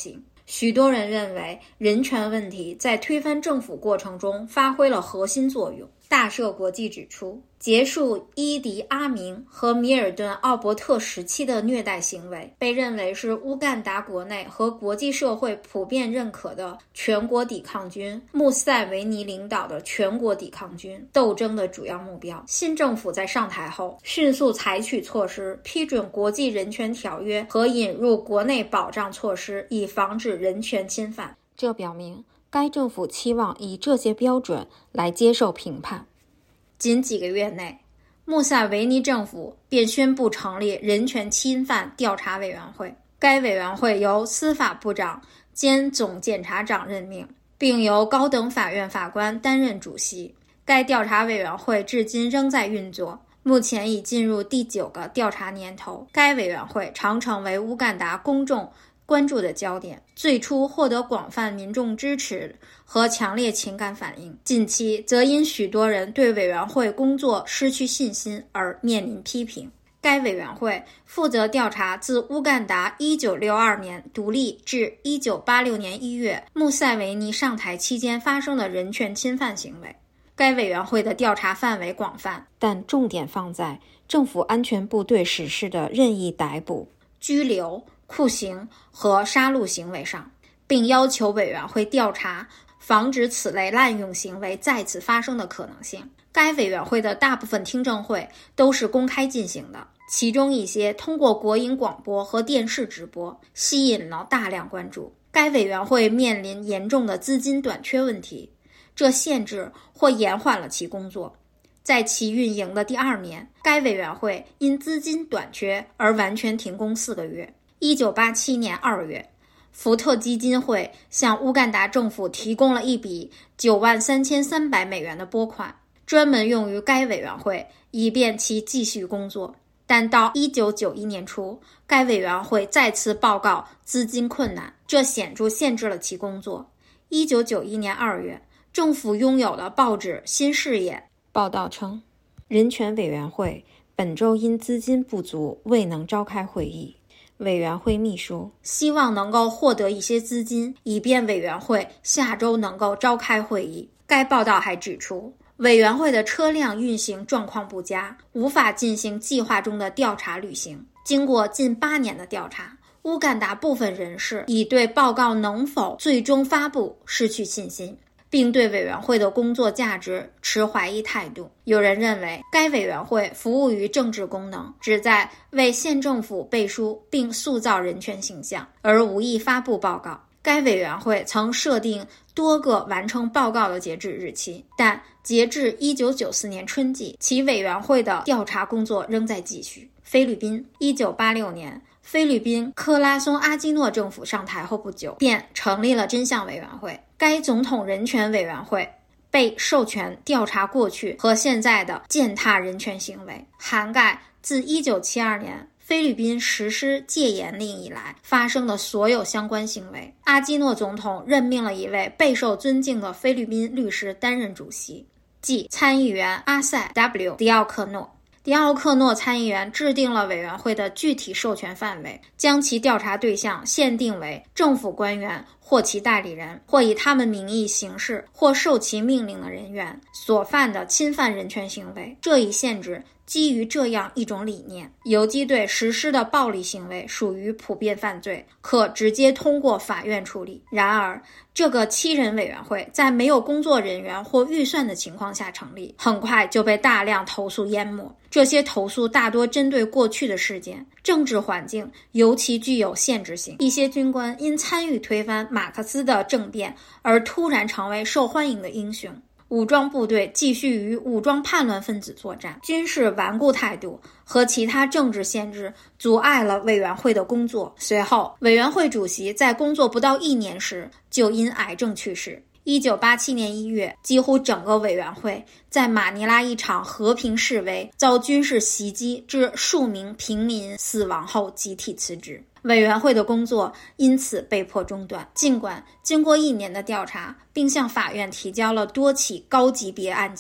许多人认为人权问题在推翻政府过程中发挥了核心作用。大赦国际指出，结束伊迪阿明和米尔顿·奥伯特时期的虐待行为，被认为是乌干达国内和国际社会普遍认可的全国抵抗军穆塞维尼领导的全国抵抗军斗争的主要目标。新政府在上台后，迅速采取措施，批准国际人权条约和引入国内保障措施，以防止人权侵犯。这表明该政府期望以这些标准来接受评判。仅几个月内，穆塞维尼政府便宣布成立人权侵犯调查委员会。该委员会由司法部长兼总检察长任命，并由高等法院法官担任主席。该调查委员会至今仍在运作，目前已进入第九个调查年头。该委员会常成为乌干达公众关注的焦点，最初获得广泛民众支持和强烈情感反应，近期则因许多人对委员会工作失去信心而面临批评。该委员会负责调查自乌干达一九六二年独立至一九八六年一月穆塞维尼上台期间发生的人权侵犯行为。该委员会的调查范围广泛，但重点放在政府安全部队实施的任意逮捕、拘留、酷刑和杀戮行为上，并要求委员会调查防止此类滥用行为再次发生的可能性。该委员会的大部分听证会都是公开进行的，其中一些通过国营广播和电视直播，吸引了大量关注。该委员会面临严重的资金短缺问题，这限制或延缓了其工作。在其运营的第二年，该委员会因资金短缺而完全停工四个月。一九八七年二月，福特基金会向乌干达政府提供了一笔九万三千三百美元的拨款，专门用于该委员会，以便其继续工作。但到一九九一年初，该委员会再次报告资金困难，这显著限制了其工作。一九九一年二月，政府拥有的报纸《新视野》报道称，人权委员会本周因资金不足未能召开会议。委员会秘书希望能够获得一些资金，以便委员会下周能够召开会议。该报道还指出，委员会的车辆运行状况不佳，无法进行计划中的调查旅行。经过近八年的调查，乌干达部分人士已对报告能否最终发布失去信心，并对委员会的工作价值持怀疑态度。有人认为，该委员会服务于政治功能，旨在为县政府背书并塑造人权形象，而无意发布报告。该委员会曾设定多个完成报告的截止日期，但截至一九九四年春季，其委员会的调查工作仍在继续。菲律宾一九八六年，菲律宾克拉松阿基诺政府上台后不久，便成立了真相委员会。该总统人权委员会被授权调查过去和现在的践踏人权行为，涵盖自一九七二年菲律宾实施戒严令以来发生的所有相关行为。阿基诺总统任命了一位备受尊敬的菲律宾律师担任主席，即参议员阿塞 W 迪奥克诺。迪奥克诺参议员制定了委员会的具体授权范围，将其调查对象限定为政府官员或其代理人，或以他们名义行事或受其命令的人员所犯的侵犯人权行为。这一限制基于这样一种理念：游击队实施的暴力行为属于普遍犯罪，可直接通过法院处理。然而，这个七人委员会在没有工作人员或预算的情况下成立，很快就被大量投诉淹没。这些投诉大多针对过去的事件，政治环境尤其具有限制性。一些军官因参与推翻马克思的政变而突然成为受欢迎的英雄。武装部队继续与武装叛乱分子作战，军事顽固态度和其他政治限制阻碍了委员会的工作。随后，委员会主席在工作不到一年时就因癌症去世。一九八七年一月，几乎整个委员会在马尼拉一场和平示威遭军事袭击致数名平民死亡后集体辞职。委员会的工作因此被迫中断。尽管经过一年的调查，并向法院提交了多起高级别案件，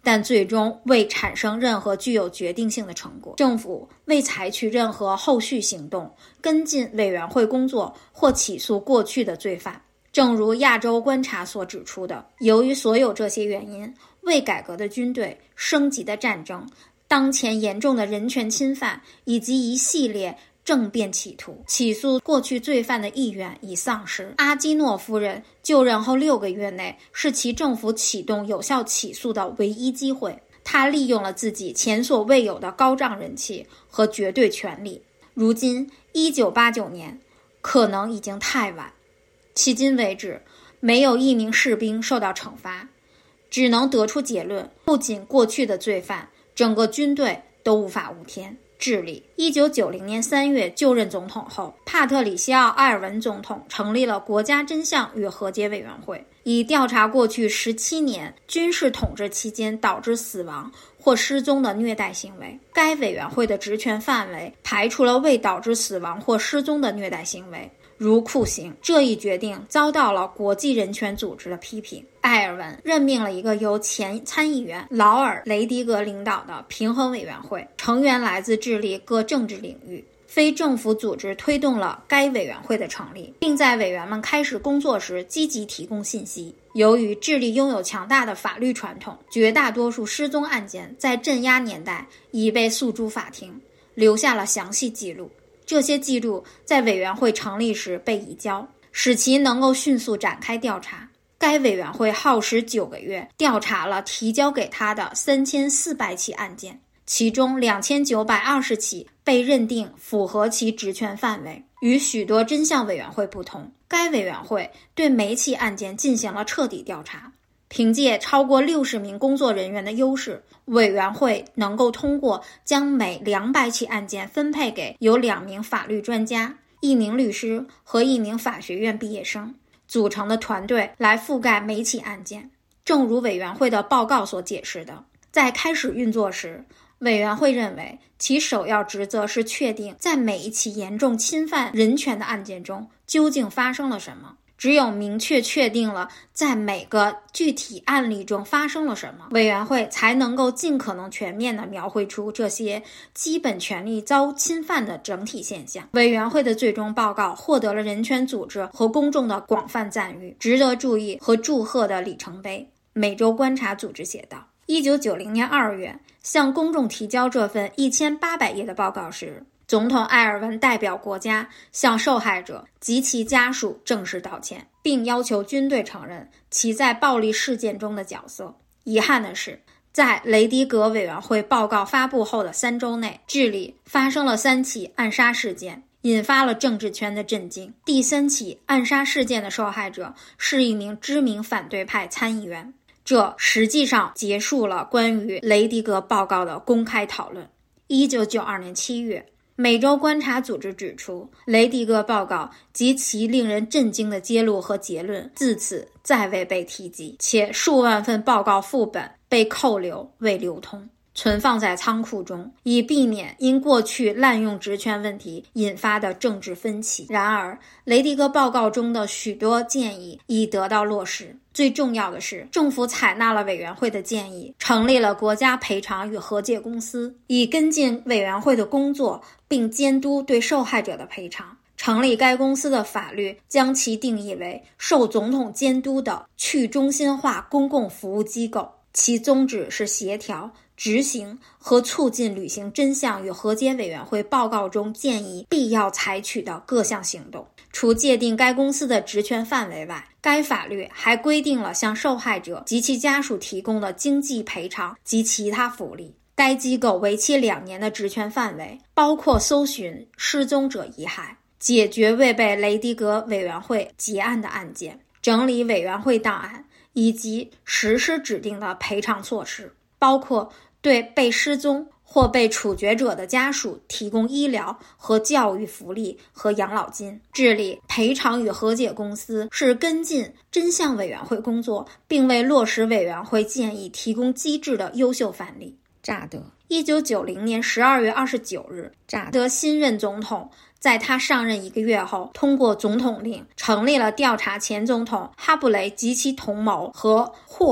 但最终未产生任何具有决定性的成果。政府未采取任何后续行动，跟进委员会工作或起诉过去的罪犯。正如亚洲观察所指出的，由于所有这些原因，未改革的军队、升级的战争、当前严重的人权侵犯以及一系列政变企图，起诉过去罪犯的意愿已丧失。阿基诺夫人就任后六个月内是其政府启动有效起诉的唯一机会，他利用了自己前所未有的高涨人气和绝对权力。如今一九八九年可能已经太晚，迄今为止没有一名士兵受到惩罚，只能得出结论，不仅过去的罪犯，整个军队都无法无天。智利一九九零年三月就任总统后，帕特里西奥·埃尔文总统成立了国家真相与和解委员会，以调查过去十七年军事统治期间导致死亡或失踪的虐待行为。该委员会的职权范围排除了未导致死亡或失踪的虐待行为，如酷刑。这一决定遭到了国际人权组织的批评。埃尔文任命了一个由前参议员劳尔·雷迪格领导的平衡委员会，成员来自智利各政治领域。非政府组织推动了该委员会的成立，并在委员们开始工作时积极提供信息。由于智利拥有强大的法律传统，绝大多数失踪案件在镇压年代已被诉诸法庭，留下了详细记录。这些记录在委员会成立时被移交，使其能够迅速展开调查。该委员会耗时九个月，调查了提交给他的三千四百起案件，其中两千九百二十起被认定符合其职权范围。与许多真相委员会不同，该委员会对每起案件进行了彻底调查。凭借超过六十名工作人员的优势，委员会能够通过将每两百起案件分配给由两名法律专家、一名律师和一名法学院毕业生组成的团队来覆盖每起案件。正如委员会的报告所解释的，在开始运作时，委员会认为其首要职责是确定在每一起严重侵犯人权的案件中究竟发生了什么。只有明确确定了在每个具体案例中发生了什么，委员会才能够尽可能全面地描绘出这些基本权利遭侵犯的整体现象。委员会的最终报告获得了人权组织和公众的广泛赞誉。值得注意和祝贺的里程碑，美洲观察组织写道。一九九零年二月向公众提交这份一千八百页的报告时，总统埃尔文代表国家向受害者及其家属正式道歉，并要求军队承认其在暴力事件中的角色。遗憾的是，在雷迪格委员会报告发布后的三周内，智利发生了三起暗杀事件，引发了政治圈的震惊。第三起暗杀事件的受害者是一名知名反对派参议员，这实际上结束了关于雷迪格报告的公开讨论。一九九二年七月，美洲观察组织指出，雷迪格报告及其令人震惊的揭露和结论自此再未被提及，且数万份报告副本被扣留未流通，存放在仓库中，以避免因过去滥用职权问题引发的政治分歧。然而，雷迪格报告中的许多建议已得到落实。最重要的是，政府采纳了委员会的建议，成立了国家赔偿与和解公司，以跟进委员会的工作并监督对受害者的赔偿。成立该公司的法律将其定义为受总统监督的去中心化公共服务机构，其宗旨是协调、执行和促进履行真相与和解委员会报告中建议必要采取的各项行动。除界定该公司的职权范围外，该法律还规定了向受害者及其家属提供的经济赔偿及其他福利。该机构为期两年的职权范围包括搜寻失踪者遗骸、解决未被雷迪格委员会结案的案件、整理委员会档案以及实施指定的赔偿措施，包括对被失踪或被处决者的家属提供医疗和教育福利和养老金。智利赔偿与和解公司是跟进真相委员会工作并为落实委员会建议提供机制的优秀范例。乍得一九九零年十二月二十九日，乍得新任总统在他上任一个月后，通过总统令成立了调查前总统哈布雷及其同谋和或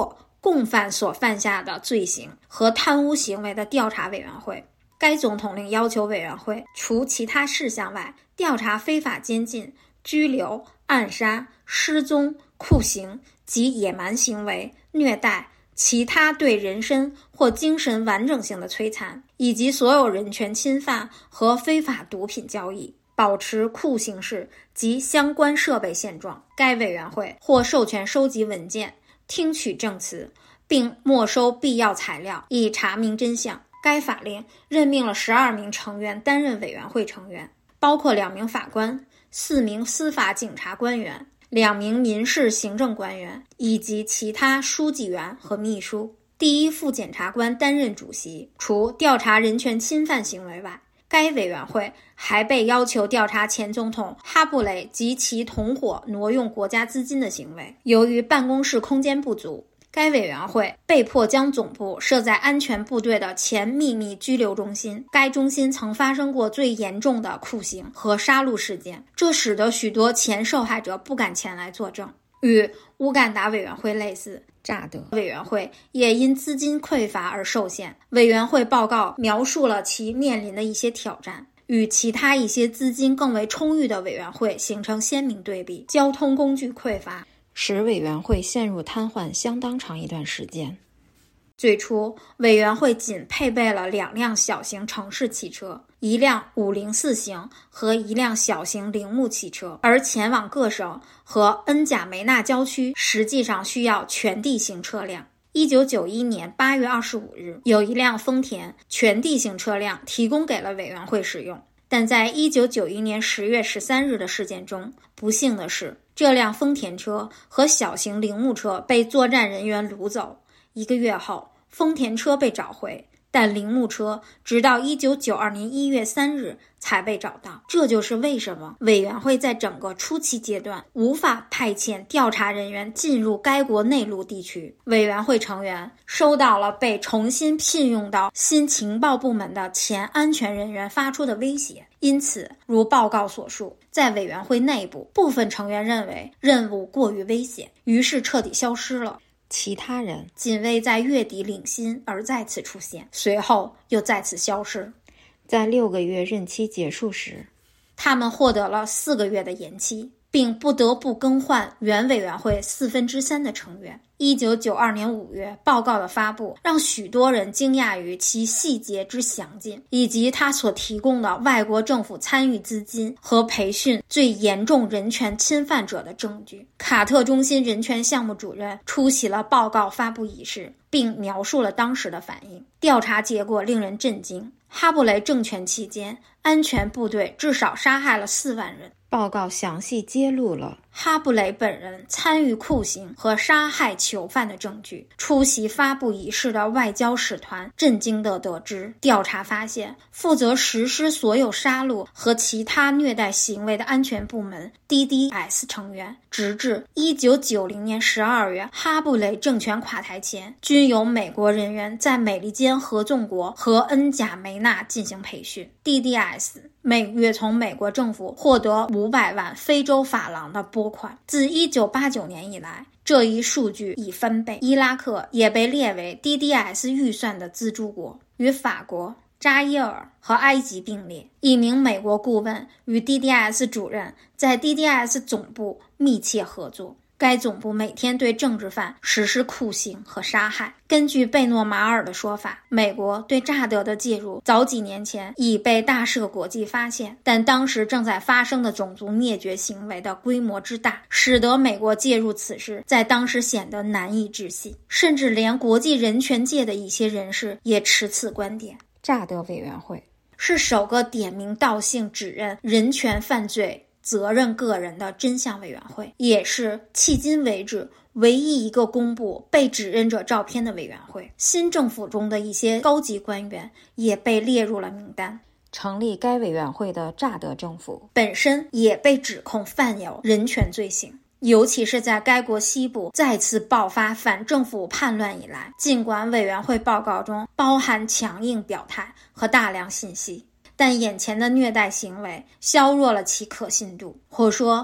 共犯所犯下的罪行和贪污行为的调查委员会。该总统令要求委员会除其他事项外，调查非法监禁、拘留、暗杀、失踪、酷刑及野蛮行为、虐待、其他对人身或精神完整性的摧残，以及所有人权侵犯和非法毒品交易，保持酷刑室及相关设备现状。该委员会或授权收集文件、听取证词，并没收必要材料，以查明真相。该法令任命了十二名成员担任委员会成员，包括两名法官、四名司法警察官员、两名民事行政官员以及其他书记员和秘书。第一副检察官担任主席。除调查人权侵犯行为外，该委员会还被要求调查前总统哈布雷及其同伙挪用国家资金的行为。由于办公室空间不足，该委员会被迫将总部设在安全部队的前秘密拘留中心。该中心曾发生过最严重的酷刑和杀戮事件，这使得许多前受害者不敢前来作证。与乌干达委员会类似，乍得委员会也因资金匮乏而受限。委员会报告描述了其面临的一些挑战，与其他一些资金更为充裕的委员会形成鲜明对比。交通工具匮乏， 使委员会陷入瘫痪相当长一段时间。 最初，委员会仅配备了两辆小型城市汽车，一辆五零四型和一辆小型铃木汽车，而前往各省和恩贾梅纳郊区实际上需要全地形车辆。一九九一年八月二十五日，有一辆丰田全地形车辆提供给了委员会使用，但在一九九一年十月十三日的事件中，不幸的是，这辆丰田车和小型铃木车被作战人员掳走。一个月后，丰田车被找回，但铃木车直到一九九二年一月三日才被找到。这就是为什么委员会在整个初期阶段无法派遣调查人员进入该国内陆地区。委员会成员收到了被重新聘用到新情报部门的前安全人员发出的威胁，因此如报告所述，在委员会内部，部分成员认为任务过于危险，于是彻底消失了。 其他人仅为在月底领薪而再次出现，随后又再次消失。 在六个月任期结束时， 他们获得了四个月的延期，并不得不更换原委员会四分之三的成员。一九九二年五月，报告的发布让许多人惊讶于其细节之详尽，以及他所提供的外国政府参与资金和培训最严重人权侵犯者的证据。卡特中心人权项目主任出席了报告发布仪式，并描述了当时的反应。调查结果令人震惊，哈布雷政权期间，安全部队至少杀害了四万人。 报告详细揭露了哈布雷本人参与酷刑和杀害囚犯的证据。出席发布仪式的外交使团震惊地得知，调查发现，负责实施所有杀戮和其他虐待行为的安全部门 D D S 成员，直至一九九零年十二月哈布雷政权垮台前，均由美国人员在美利坚合众国和恩贾梅纳进行培训。 D D S 每月从美国政府获得五百万非洲法郎的拨款。自一九八九年以来，这一数据已翻倍。伊拉克也被列为 D D S 预算的资助国，与法国、扎伊尔和埃及并列。一名美国顾问与 D D S 主任在 D D S 总部密切合作。该总部每天对政治犯实施酷刑和杀害。根据贝诺马尔的说法，美国对乍得的介入早几年前已被大赦国际发现，但当时正在发生的种族灭绝行为的规模之大，使得美国介入此事在当时显得难以置信，甚至连国际人权界的一些人士也持此观点。 乍得委员会是首个点名道姓指认人权犯罪责任个人的真相委员会，也是迄今为止唯一一个公布被指认者照片的委员会。新政府中的一些高级官员也被列入了名单。 成立该委员会的乍得政府本身也被指控犯有人权罪行，尤其是在该国西部再次爆发反政府叛乱以来。尽管委员会报告中包含强硬表态和大量信息，但眼前的虐待行为削弱了其可信度，或说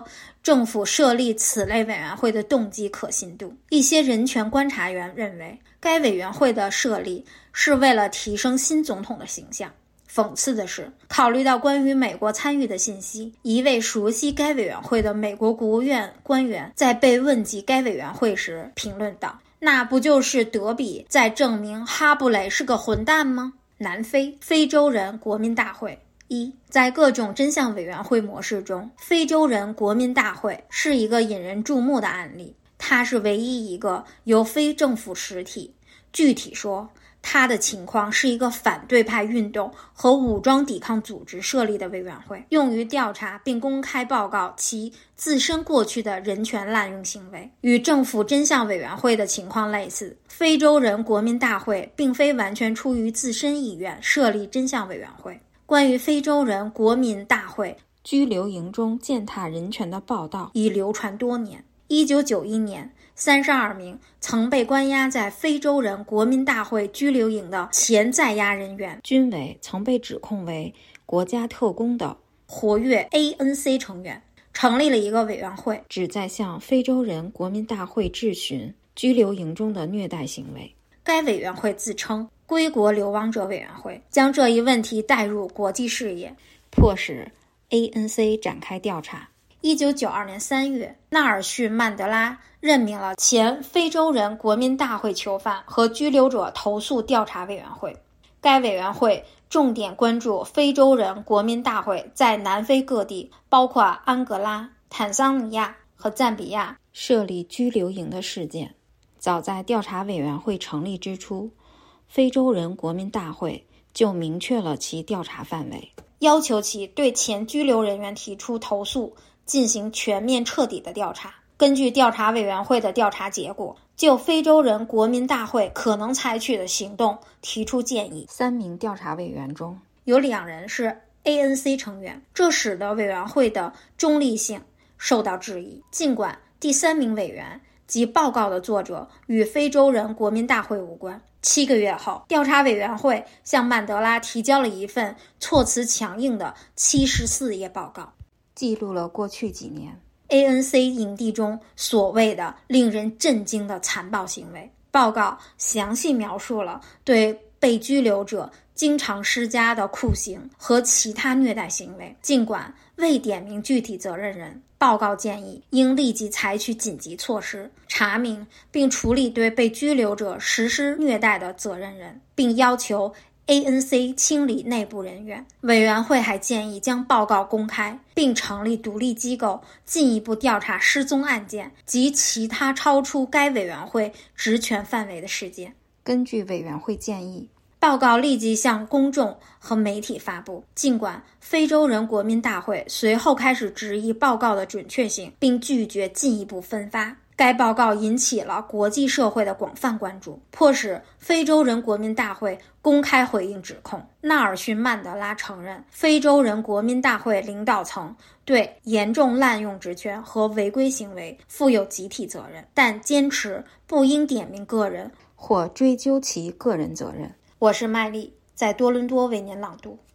政府设立此类委员会的动机可信度。一些人权观察员认为，该委员会的设立是为了提升新总统的形象。讽刺的是，考虑到关于美国参与的信息，一位熟悉该委员会的美国国务院官员在被问及该委员会时评论道：那不就是德比在证明哈布雷是个混蛋吗？南非非洲人国民大会。一，在各种真相委员会模式中，非洲人国民大会是一个引人注目的案例。它是唯一一个由非政府实体，具体说，它的情况是一个反对派运动和武装抵抗组织设立的委员会，用于调查并公开报告其自身过去的人权滥用行为。与政府真相委员会的情况类似，非洲人国民大会并非完全出于自身意愿设立真相委员会。关于非洲人国民大会拘留营中践踏人权的报道已流传多年。一九九一年，三十二名曾被关押在非洲人国民大会拘留营的前在押人员， 均为曾被指控为国家特工的活跃 A N C 成员，成立了一个委员会， 旨在向非洲人国民大会质询拘留营中的虐待行为。 该委员会自称归国流亡者委员会，将这一问题带入国际视野， 迫使 A N C 展开调查。 一九九二年三月，纳尔逊·曼德拉任命了前非洲人国民大会囚犯和拘留者投诉调查委员会。该委员会重点关注非洲人国民大会在南非各地，包括安哥拉、坦桑尼亚和赞比亚设立拘留营的事件。早在调查委员会成立之初，非洲人国民大会就明确了其调查范围， 要求其对前拘留人员提出投诉，进行全面彻底的调查。根据调查委员会的调查结果，就非洲人国民大会可能采取的行动提出建议。 三名调查委员中有两人是 A N C 成员，这使得委员会的中立性受到质疑。尽管第三名委员及报告的作者与非洲人国民大会无关。七个月后，调查委员会向曼德拉提交了一份措辞强硬的七十四页报告， 记录了过去几年 A N C 营地中所谓的令人震惊的残暴行为。报告详细描述了对被拘留者经常施加的酷刑和其他虐待行为。尽管未点名具体责任人，报告建议应立即采取紧急措施，查明并处理对被拘留者实施虐待的责任人，并要求 A N C 清理内部人员。委员会还建议将报告公开，并成立独立机构进一步调查失踪案件及其他超出该委员会职权范围的事件。 根据委员会建议， 报告立即向公众和媒体发布。尽管非洲人国民大会随后开始质疑报告的准确性，并拒绝进一步分发，该报告引起了国际社会的广泛关注，迫使非洲人国民大会公开回应指控。纳尔逊·曼德拉承认非洲人国民大会领导层对严重滥用职权和违规行为负有集体责任，但坚持不应点名个人或追究其个人责任。 我是麦丽，在多伦多为您朗读。